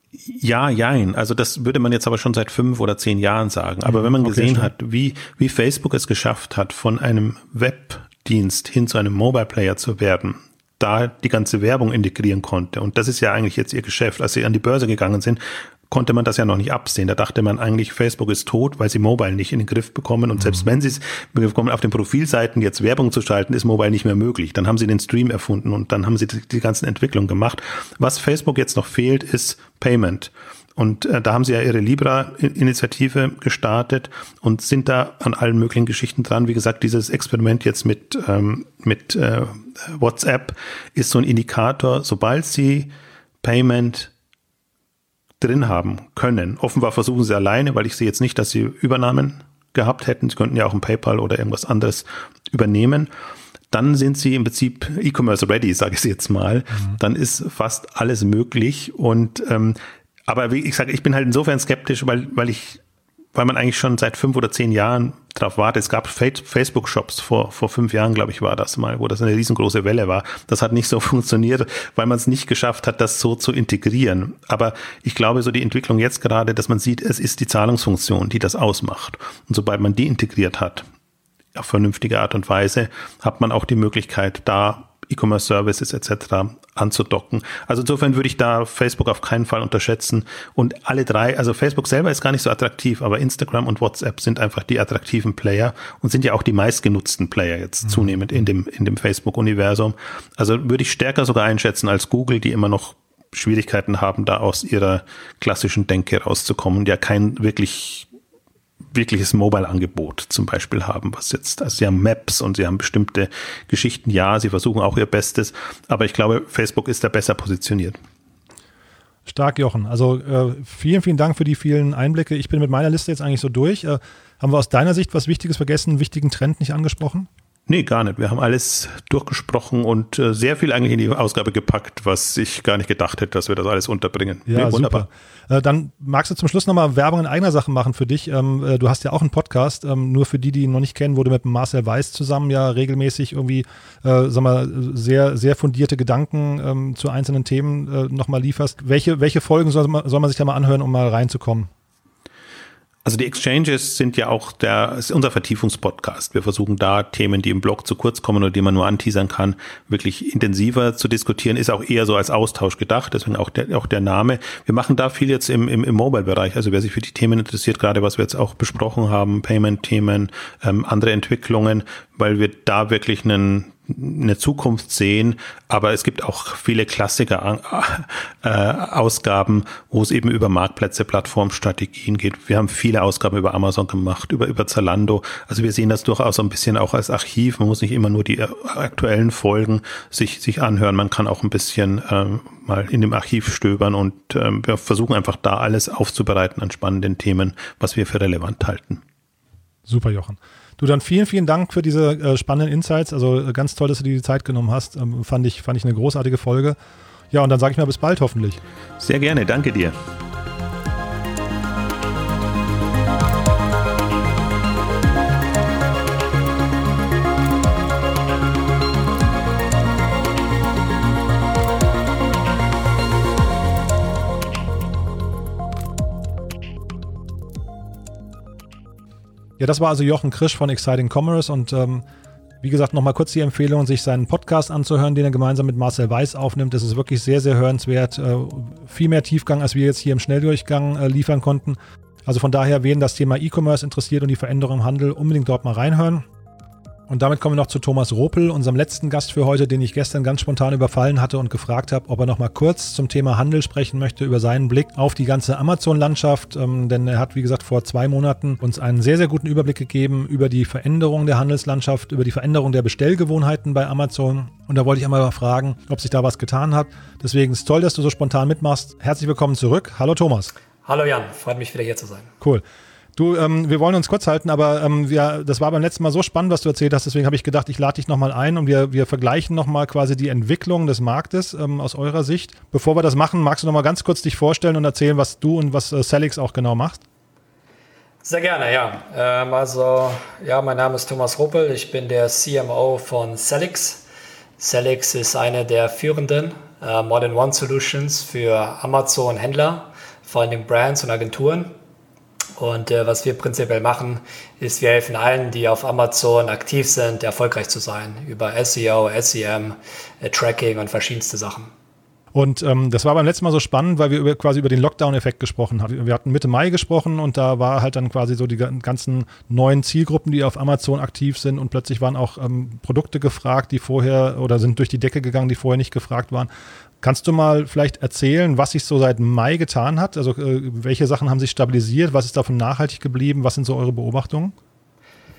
Ja, jein. Also das würde man jetzt aber schon seit fünf oder zehn Jahren sagen. Aber wenn man gesehen okay, hat, wie, wie Facebook es geschafft hat, von einem Web Dienst hin zu einem Mobile Player zu werden, da die ganze Werbung integrieren konnte. Und das ist ja eigentlich jetzt ihr Geschäft. Als sie an die Börse gegangen sind, konnte man das ja noch nicht absehen. Da dachte man eigentlich, Facebook ist tot, weil sie Mobile nicht in den Griff bekommen. Und mhm. selbst wenn sie es bekommen, auf den Profilseiten jetzt Werbung zu schalten, ist Mobile nicht mehr möglich. Dann haben sie den Stream erfunden und dann haben sie die, die ganzen Entwicklungen gemacht. Was Facebook jetzt noch fehlt, ist Payment. Und äh, da haben sie ja ihre Libra-Initiative gestartet und sind da an allen möglichen Geschichten dran. Wie gesagt, dieses Experiment jetzt mit, ähm, mit äh, WhatsApp ist so ein Indikator, sobald sie Payment drin haben können. Offenbar versuchen sie alleine, weil ich sehe jetzt nicht, dass sie Übernahmen gehabt hätten. Sie könnten ja auch ein PayPal oder irgendwas anderes übernehmen. Dann sind sie im Prinzip E-Commerce ready, sage ich jetzt mal. Mhm. Dann ist fast alles möglich. Und ähm, aber wie ich sage, ich bin halt insofern skeptisch, weil weil ich weil man eigentlich schon seit fünf oder zehn Jahren drauf wartet. Es gab Facebook-Shops vor vor fünf Jahren, glaube ich, war das mal, wo das eine riesengroße Welle war. Das hat nicht so funktioniert, weil man es nicht geschafft hat, das so zu integrieren. Aber ich glaube, so die Entwicklung jetzt gerade, dass man sieht, es ist die Zahlungsfunktion, die das ausmacht. Und sobald man die integriert hat, auf vernünftige Art und Weise, hat man auch die Möglichkeit, da E-Commerce-Services et cetera anzudocken. Also insofern würde ich da Facebook auf keinen Fall unterschätzen. Und alle drei, also Facebook selber ist gar nicht so attraktiv, aber Instagram und WhatsApp sind einfach die attraktiven Player und sind ja auch die meistgenutzten Player jetzt mhm. zunehmend in dem, in dem Facebook-Universum. Also würde ich stärker sogar einschätzen als Google, die immer noch Schwierigkeiten haben, da aus ihrer klassischen Denke rauszukommen, die ja kein wirklich wirkliches Mobile-Angebot zum Beispiel haben, was jetzt, also sie haben Maps und sie haben bestimmte Geschichten, ja, sie versuchen auch ihr Bestes, aber ich glaube, Facebook ist da besser positioniert. Stark, Jochen. Also äh, vielen, vielen Dank für die vielen Einblicke. Ich bin mit meiner Liste jetzt eigentlich so durch. Äh, haben wir aus deiner Sicht was Wichtiges vergessen, einen wichtigen Trend nicht angesprochen? Nee, gar nicht. Wir haben alles durchgesprochen und äh, sehr viel eigentlich in die Ausgabe gepackt, was ich gar nicht gedacht hätte, dass wir das alles unterbringen. Ja, nee, wunderbar. Super. Äh, dann magst du zum Schluss nochmal Werbung in eigener Sache machen für dich. Ähm, äh, du hast ja auch einen Podcast, ähm, nur für die, die ihn noch nicht kennen, wo du mit Marcel Weiß zusammen ja regelmäßig irgendwie, äh, sag mal, sehr, sehr fundierte Gedanken ähm, zu einzelnen Themen äh, nochmal lieferst. Welche, welche Folgen soll man, soll man sich da mal anhören, um mal reinzukommen? Also die Exchanges sind ja auch der, ist unser Vertiefungspodcast. Wir versuchen da Themen, die im Blog zu kurz kommen oder die man nur anteasern kann, wirklich intensiver zu diskutieren. Ist auch eher so als Austausch gedacht, deswegen auch der, auch der Name. Wir machen da viel jetzt im, im, im Mobile-Bereich. Also wer sich für die Themen interessiert, gerade was wir jetzt auch besprochen haben, Payment-Themen, ähm, andere Entwicklungen, weil wir da wirklich einen eine Zukunft sehen, aber es gibt auch viele Klassiker äh, Ausgaben, wo es eben über Marktplätze, Plattformstrategien geht. Wir haben viele Ausgaben über Amazon gemacht, über über Zalando. Also wir sehen das durchaus so ein bisschen auch als Archiv. Man muss nicht immer nur die aktuellen Folgen sich sich anhören. Man kann auch ein bisschen äh, mal in dem Archiv stöbern und äh, wir versuchen einfach da alles aufzubereiten an spannenden Themen, was wir für relevant halten. Super, Jochen. Du, dann vielen, vielen Dank für diese äh, spannenden Insights. Also äh, ganz toll, dass du dir die Zeit genommen hast. Ähm, fand ich, fand ich eine großartige Folge. Ja, und dann sage ich mal bis bald hoffentlich. Sehr gerne, danke dir. Ja, das war also Jochen Krisch von Exciting Commerce und ähm, wie gesagt, nochmal kurz die Empfehlung, sich seinen Podcast anzuhören, den er gemeinsam mit Marcel Weiß aufnimmt. Das ist wirklich sehr, sehr hörenswert. Äh, viel mehr Tiefgang, als wir jetzt hier im Schnelldurchgang äh, liefern konnten. Also von daher, wen das Thema E-Commerce interessiert und die Veränderung im Handel, unbedingt dort mal reinhören. Und damit kommen wir noch zu Thomas Ropel, unserem letzten Gast für heute, den ich gestern ganz spontan überfallen hatte und gefragt habe, ob er noch mal kurz zum Thema Handel sprechen möchte, über seinen Blick auf die ganze Amazon-Landschaft. Ähm, denn er hat, wie gesagt, vor zwei Monaten uns einen sehr, sehr guten Überblick gegeben über die Veränderung der Handelslandschaft, über die Veränderung der Bestellgewohnheiten bei Amazon. Und da wollte ich einmal mal fragen, ob sich da was getan hat. Deswegen ist es toll, dass du so spontan mitmachst. Herzlich willkommen zurück. Hallo Thomas. Hallo Jan, freut mich wieder hier zu sein. Cool. Du, ähm, wir wollen uns kurz halten, aber ähm, wir, das war beim letzten Mal so spannend, was du erzählt hast, deswegen habe ich gedacht, ich lade dich nochmal ein und wir, wir vergleichen nochmal quasi die Entwicklung des Marktes ähm, aus eurer Sicht. Bevor wir das machen, magst du nochmal ganz kurz dich vorstellen und erzählen, was du und was äh, Cellix auch genau machst? Sehr gerne, ja. Ähm, also, ja, mein Name ist Thomas Ropel, ich bin der C M O von Cellix. Cellix ist eine der führenden äh, All-in-One-Solutions für Amazon-Händler, vor allem Brands und Agenturen. Und äh, was wir prinzipiell machen, ist, wir helfen allen, die auf Amazon aktiv sind, erfolgreich zu sein. Über S E O, S E M, äh, Tracking und verschiedenste Sachen. Und ähm, das war beim letzten Mal so spannend, weil wir über, quasi über den Lockdown-Effekt gesprochen haben. Wir hatten Mitte Mai gesprochen und da war halt dann quasi so die ganzen neuen Zielgruppen, die auf Amazon aktiv sind und plötzlich waren auch ähm, Produkte gefragt, die vorher oder sind durch die Decke gegangen, die vorher nicht gefragt waren. Kannst du mal vielleicht erzählen, was sich so seit Mai getan hat? Also äh, welche Sachen haben sich stabilisiert? Was ist davon nachhaltig geblieben? Was sind so eure Beobachtungen?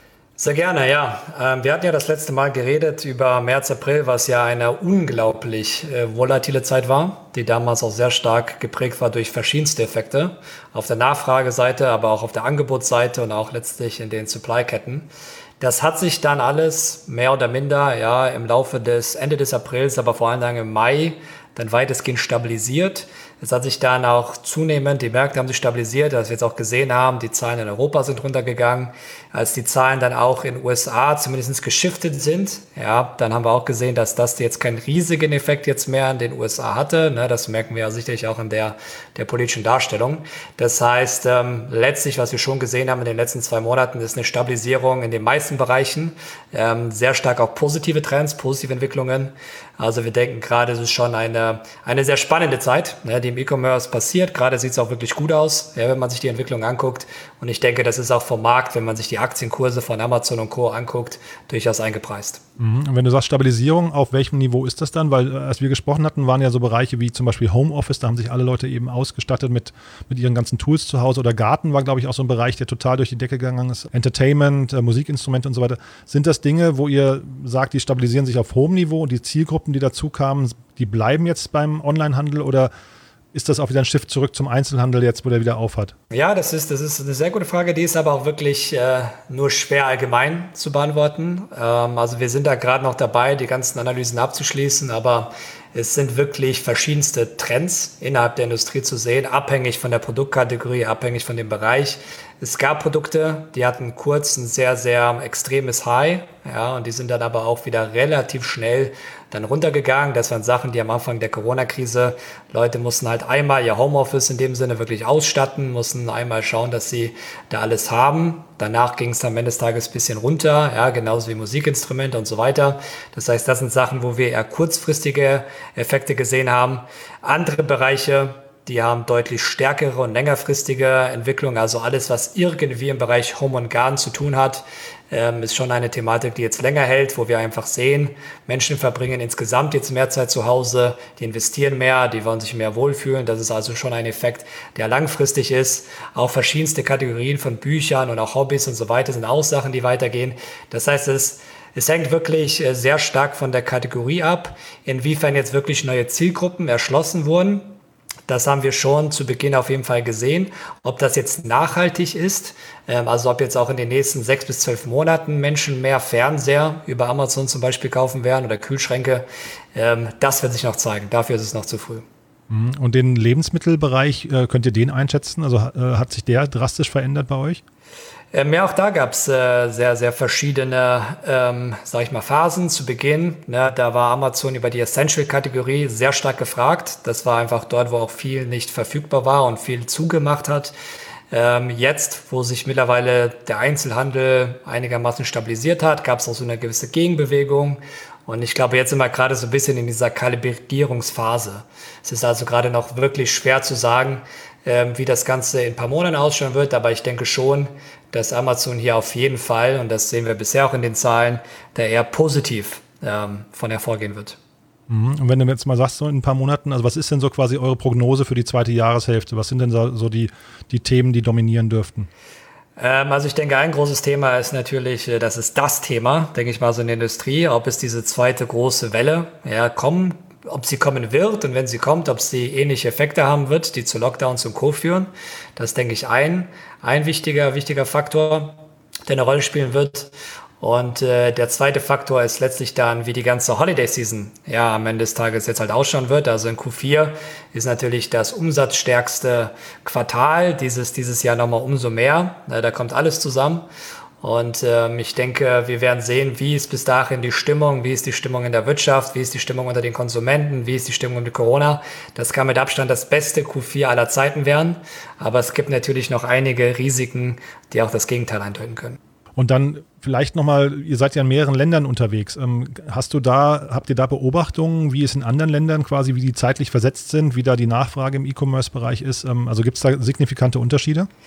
Sehr gerne, ja. Wir hatten ja das letzte Mal geredet über März, April, was ja eine unglaublich volatile Zeit war, die damals auch sehr stark geprägt war durch verschiedenste Effekte. Auf der Nachfrageseite, aber auch auf der Angebotsseite und auch letztlich in den Supply-Ketten. Das hat sich dann alles mehr oder minder ja, im Laufe des Ende des Aprils, aber vor allem im Mai dann weitestgehend stabilisiert. Es hat sich dann auch zunehmend, die Märkte haben sich stabilisiert, als wir jetzt auch gesehen haben, die Zahlen in Europa sind runtergegangen. Als die Zahlen dann auch in den U S A zumindest geschiftet sind, ja, dann haben wir auch gesehen, dass das jetzt keinen riesigen Effekt jetzt mehr in den U S A hatte. Ne, das merken wir ja sicherlich auch in der, der politischen Darstellung. Das heißt, ähm, letztlich, was wir schon gesehen haben in den letzten zwei Monaten, ist eine Stabilisierung in den meisten Bereichen. Ähm, sehr stark auch positive Trends, positive Entwicklungen. Also wir denken gerade, es ist schon eine, eine sehr spannende Zeit, ne, die im E-Commerce passiert. Gerade sieht es auch wirklich gut aus, ja, wenn man sich die Entwicklung anguckt. Und ich denke, das ist auch vom Markt, wenn man sich die Aktienkurse von Amazon und Co. anguckt, durchaus eingepreist. Mhm. Und wenn du sagst Stabilisierung, auf welchem Niveau ist das dann? Weil als wir gesprochen hatten, waren ja so Bereiche wie zum Beispiel Homeoffice, da haben sich alle Leute eben ausgestattet mit, mit ihren ganzen Tools zu Hause. Oder Garten war, glaube ich, auch so ein Bereich, der total durch die Decke gegangen ist. Entertainment, äh, Musikinstrumente und so weiter. Sind das Dinge, wo ihr sagt, die stabilisieren sich auf hohem Niveau und die Zielgruppen, die dazu kamen, die bleiben jetzt beim Onlinehandel oder ist das auch wieder ein Shift zurück zum Einzelhandel jetzt, wo der wieder aufhat? Ja, das ist, das ist eine sehr gute Frage. Die ist aber auch wirklich äh, nur schwer allgemein zu beantworten. Ähm, also wir sind da gerade noch dabei, die ganzen Analysen abzuschließen, aber es sind wirklich verschiedenste Trends innerhalb der Industrie zu sehen, abhängig von der Produktkategorie, abhängig von dem Bereich. Es gab Produkte, die hatten kurz ein sehr, sehr extremes High, ja, und die sind dann aber auch wieder relativ schnell dann runtergegangen. Das waren Sachen, die am Anfang der Corona-Krise, Leute mussten halt einmal ihr Homeoffice in dem Sinne wirklich ausstatten, mussten einmal schauen, dass sie da alles haben. Danach ging es am Ende des Tages ein bisschen runter, ja, genauso wie Musikinstrumente und so weiter. Das heißt, das sind Sachen, wo wir eher kurzfristige Effekte gesehen haben. Andere Bereiche, die haben deutlich stärkere und längerfristige Entwicklungen. Also alles, was irgendwie im Bereich Home und Garden zu tun hat, ähm, ist schon eine Thematik, die jetzt länger hält, wo wir einfach sehen, Menschen verbringen insgesamt jetzt mehr Zeit zu Hause, die investieren mehr, die wollen sich mehr wohlfühlen. Das ist also schon ein Effekt, der langfristig ist. Auch verschiedenste Kategorien von Büchern und auch Hobbys und so weiter sind auch Sachen, die weitergehen. Das heißt, es Es hängt wirklich sehr stark von der Kategorie ab, inwiefern jetzt wirklich neue Zielgruppen erschlossen wurden. Das haben wir schon zu Beginn auf jeden Fall gesehen. Ob das jetzt nachhaltig ist, also ob jetzt auch in den nächsten sechs bis zwölf Monaten Menschen mehr Fernseher über Amazon zum Beispiel kaufen werden oder Kühlschränke, das wird sich noch zeigen. Dafür ist es noch zu früh. Und den Lebensmittelbereich, könnt ihr den einschätzen? Also hat sich der drastisch verändert bei euch? Ähm, ja, auch da gab es äh, sehr, sehr verschiedene, ähm, sag ich mal, Phasen zu Beginn. Ne, da war Amazon über die Essential-Kategorie sehr stark gefragt. Das war einfach dort, wo auch viel nicht verfügbar war und viel zugemacht hat. Ähm, jetzt, wo sich mittlerweile der Einzelhandel einigermaßen stabilisiert hat, gab es auch so eine gewisse Gegenbewegung. Und ich glaube, jetzt sind wir gerade so ein bisschen in dieser Kalibrierungsphase. Es ist also gerade noch wirklich schwer zu sagen, ähm, wie das Ganze in ein paar Monaten ausschauen wird. Aber ich denke schon, dass Amazon hier auf jeden Fall, und das sehen wir bisher auch in den Zahlen, da eher positiv ähm, von hervorgehen wird. Und wenn du jetzt mal sagst, so in ein paar Monaten, also was ist denn so quasi eure Prognose für die zweite Jahreshälfte? Was sind denn so, so die, die Themen, die dominieren dürften? Ähm, also ich denke, ein großes Thema ist natürlich, das ist das Thema, denke ich mal, so in der Industrie, ob es diese zweite große Welle ja, kommen, ob sie kommen wird und wenn sie kommt, ob sie ähnliche Effekte haben wird, die zu Lockdowns und Co. führen. Das ist, denke ich, ein, ein wichtiger, wichtiger Faktor, der eine Rolle spielen wird. Und äh, der zweite Faktor ist letztlich dann, wie die ganze Holiday-Season ja am Ende des Tages jetzt halt ausschauen wird. Also in Q vier ist natürlich das umsatzstärkste Quartal, dieses, dieses Jahr nochmal umso mehr. Ja, da kommt alles zusammen. Und ähm, ich denke, wir werden sehen, wie ist bis dahin die Stimmung, wie ist die Stimmung in der Wirtschaft, wie ist die Stimmung unter den Konsumenten, wie ist die Stimmung mit Corona. Das kann mit Abstand das beste Q vier aller Zeiten werden. Aber es gibt natürlich noch einige Risiken, die auch das Gegenteil eindeuten können. Und dann vielleicht nochmal, ihr seid ja in mehreren Ländern unterwegs. Ähm, hast du da, habt ihr da Beobachtungen, wie es in anderen Ländern quasi, wie die zeitlich versetzt sind, wie da die Nachfrage im E-Commerce-Bereich ist? Ähm, also gibt es da signifikante Unterschiede?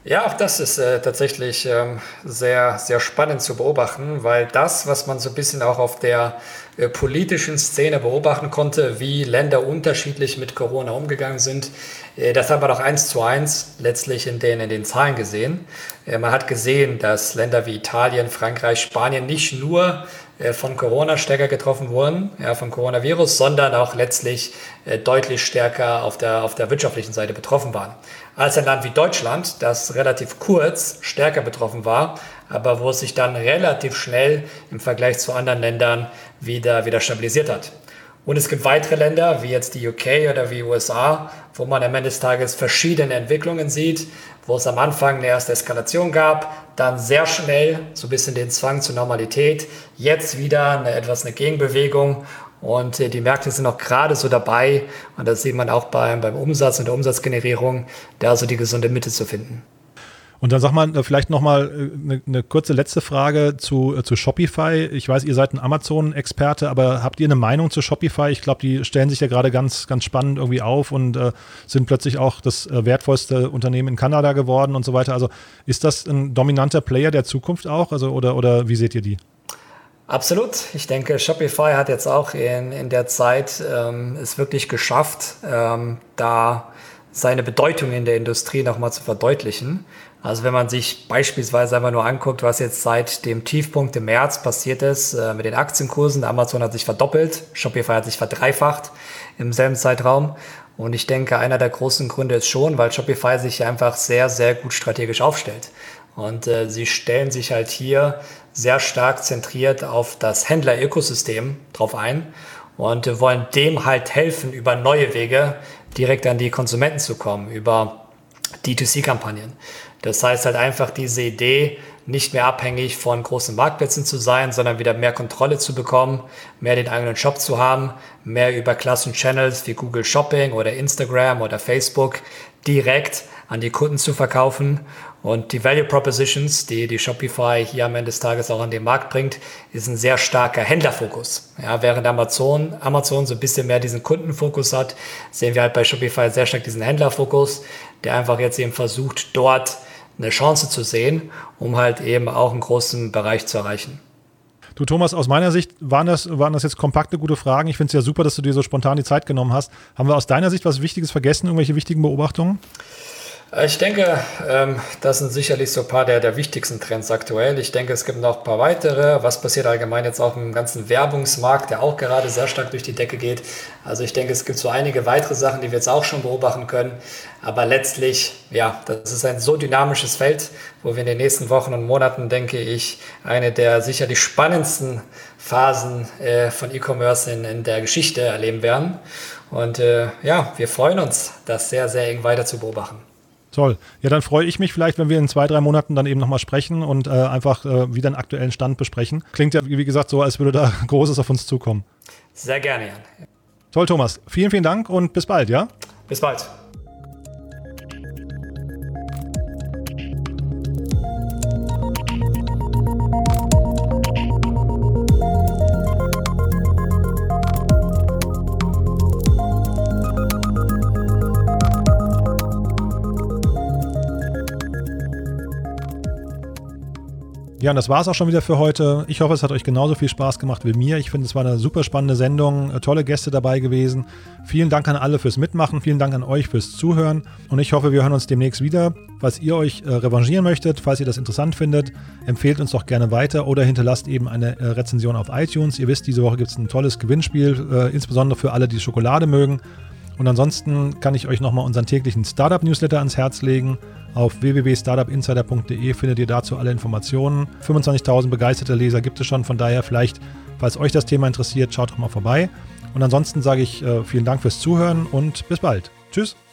Ja, auch das ist äh, tatsächlich ähm, sehr, sehr spannend zu beobachten, weil das, was man so ein bisschen auch auf der äh, politischen Szene beobachten konnte, wie Länder unterschiedlich mit Corona umgegangen sind, äh, das haben wir doch eins zu eins letztlich in den, in den Zahlen gesehen. Äh, man hat gesehen, dass Länder wie Italien, Frankreich, Spanien nicht nur äh, von Corona stärker getroffen wurden, ja, vom Coronavirus, sondern auch letztlich äh, deutlich stärker auf der, auf der wirtschaftlichen Seite betroffen waren. Als ein Land wie Deutschland, das relativ kurz stärker betroffen war, aber wo es sich dann relativ schnell im Vergleich zu anderen Ländern wieder, wieder stabilisiert hat. Und es gibt weitere Länder, wie jetzt die U K oder wie U S A, wo man am Ende des Tages verschiedene Entwicklungen sieht, wo es am Anfang eine erste Eskalation gab, dann sehr schnell so ein bisschen den Zwang zur Normalität, jetzt wieder eine etwas eine Gegenbewegung. Und die Märkte sind auch gerade so dabei, und das sieht man auch beim, beim Umsatz und der Umsatzgenerierung, da so die gesunde Mitte zu finden. Und dann sag mal vielleicht nochmal eine, eine kurze letzte Frage zu, zu Shopify. Ich weiß, ihr seid ein Amazon-Experte, aber habt ihr eine Meinung zu Shopify? Ich glaube, die stellen sich ja gerade ganz, ganz spannend irgendwie auf und äh, sind plötzlich auch das äh, wertvollste Unternehmen in Kanada geworden und so weiter. Also ist das ein dominanter Player der Zukunft auch? Also, oder, oder wie seht ihr die? Absolut. Ich denke, Shopify hat jetzt auch in, in der Zeit ähm, es wirklich geschafft, ähm, da seine Bedeutung in der Industrie nochmal zu verdeutlichen. Also wenn man sich beispielsweise einfach nur anguckt, was jetzt seit dem Tiefpunkt im März passiert ist äh, mit den Aktienkursen. Amazon hat sich verdoppelt, Shopify hat sich verdreifacht im selben Zeitraum. Und ich denke, einer der großen Gründe ist schon, weil Shopify sich einfach sehr, sehr gut strategisch aufstellt. Und äh, sie stellen sich halt hier sehr stark zentriert auf das Händler-Ökosystem drauf ein und äh, wollen dem halt helfen, über neue Wege direkt an die Konsumenten zu kommen, über D zwei C-Kampagnen. Das heißt halt einfach diese Idee, nicht mehr abhängig von großen Marktplätzen zu sein, sondern wieder mehr Kontrolle zu bekommen, mehr den eigenen Shop zu haben, mehr über Klassen-Channels wie Google Shopping oder Instagram oder Facebook direkt an die Kunden zu verkaufen. Und die Value Propositions, die die Shopify hier am Ende des Tages auch an den Markt bringt, ist ein sehr starker Händlerfokus. Ja, während Amazon, Amazon so ein bisschen mehr diesen Kundenfokus hat, sehen wir halt bei Shopify sehr stark diesen Händlerfokus, der einfach jetzt eben versucht, dort eine Chance zu sehen, um halt eben auch einen großen Bereich zu erreichen. Du Thomas, aus meiner Sicht waren das, waren das jetzt kompakte, gute Fragen. Ich finde es ja super, dass du dir so spontan die Zeit genommen hast. Haben wir aus deiner Sicht was Wichtiges vergessen, irgendwelche wichtigen Beobachtungen? Ich denke, das sind sicherlich so ein paar der, der wichtigsten Trends aktuell. Ich denke, es gibt noch ein paar weitere. Was passiert allgemein jetzt auch im ganzen Werbungsmarkt, der auch gerade sehr stark durch die Decke geht. Also ich denke, es gibt so einige weitere Sachen, die wir jetzt auch schon beobachten können. Aber letztlich, ja, das ist ein so dynamisches Feld, wo wir in den nächsten Wochen und Monaten, denke ich, eine der sicherlich spannendsten Phasen äh, von E-Commerce in, in der Geschichte erleben werden. Und äh, ja, wir freuen uns, das sehr, sehr eng weiter zu beobachten. Toll. Ja, dann freue ich mich vielleicht, wenn wir in zwei, drei Monaten dann eben nochmal sprechen und äh, einfach äh, wieder einen aktuellen Stand besprechen. Klingt ja, wie gesagt, so, als würde da Großes auf uns zukommen. Sehr gerne, Jan. Toll, Thomas. Vielen, vielen Dank und bis bald, ja? Bis bald. Ja, und das war es auch schon wieder für heute. Ich hoffe, es hat euch genauso viel Spaß gemacht wie mir. Ich finde, es war eine super spannende Sendung, tolle Gäste dabei gewesen. Vielen Dank an alle fürs Mitmachen, vielen Dank an euch fürs Zuhören und ich hoffe, wir hören uns demnächst wieder. Falls ihr euch äh, revanchieren möchtet, falls ihr das interessant findet, empfehlt uns doch gerne weiter oder hinterlasst eben eine äh, Rezension auf iTunes. Ihr wisst, diese Woche gibt es ein tolles Gewinnspiel, äh, insbesondere für alle, die Schokolade mögen. Und ansonsten kann ich euch nochmal unseren täglichen Startup-Newsletter ans Herz legen. Auf w w w punkt startup insider punkt d e findet ihr dazu alle Informationen. fünfundzwanzigtausend begeisterte Leser gibt es schon, von daher vielleicht, falls euch das Thema interessiert, schaut doch mal vorbei. Und ansonsten sage ich äh, vielen Dank fürs Zuhören und bis bald. Tschüss.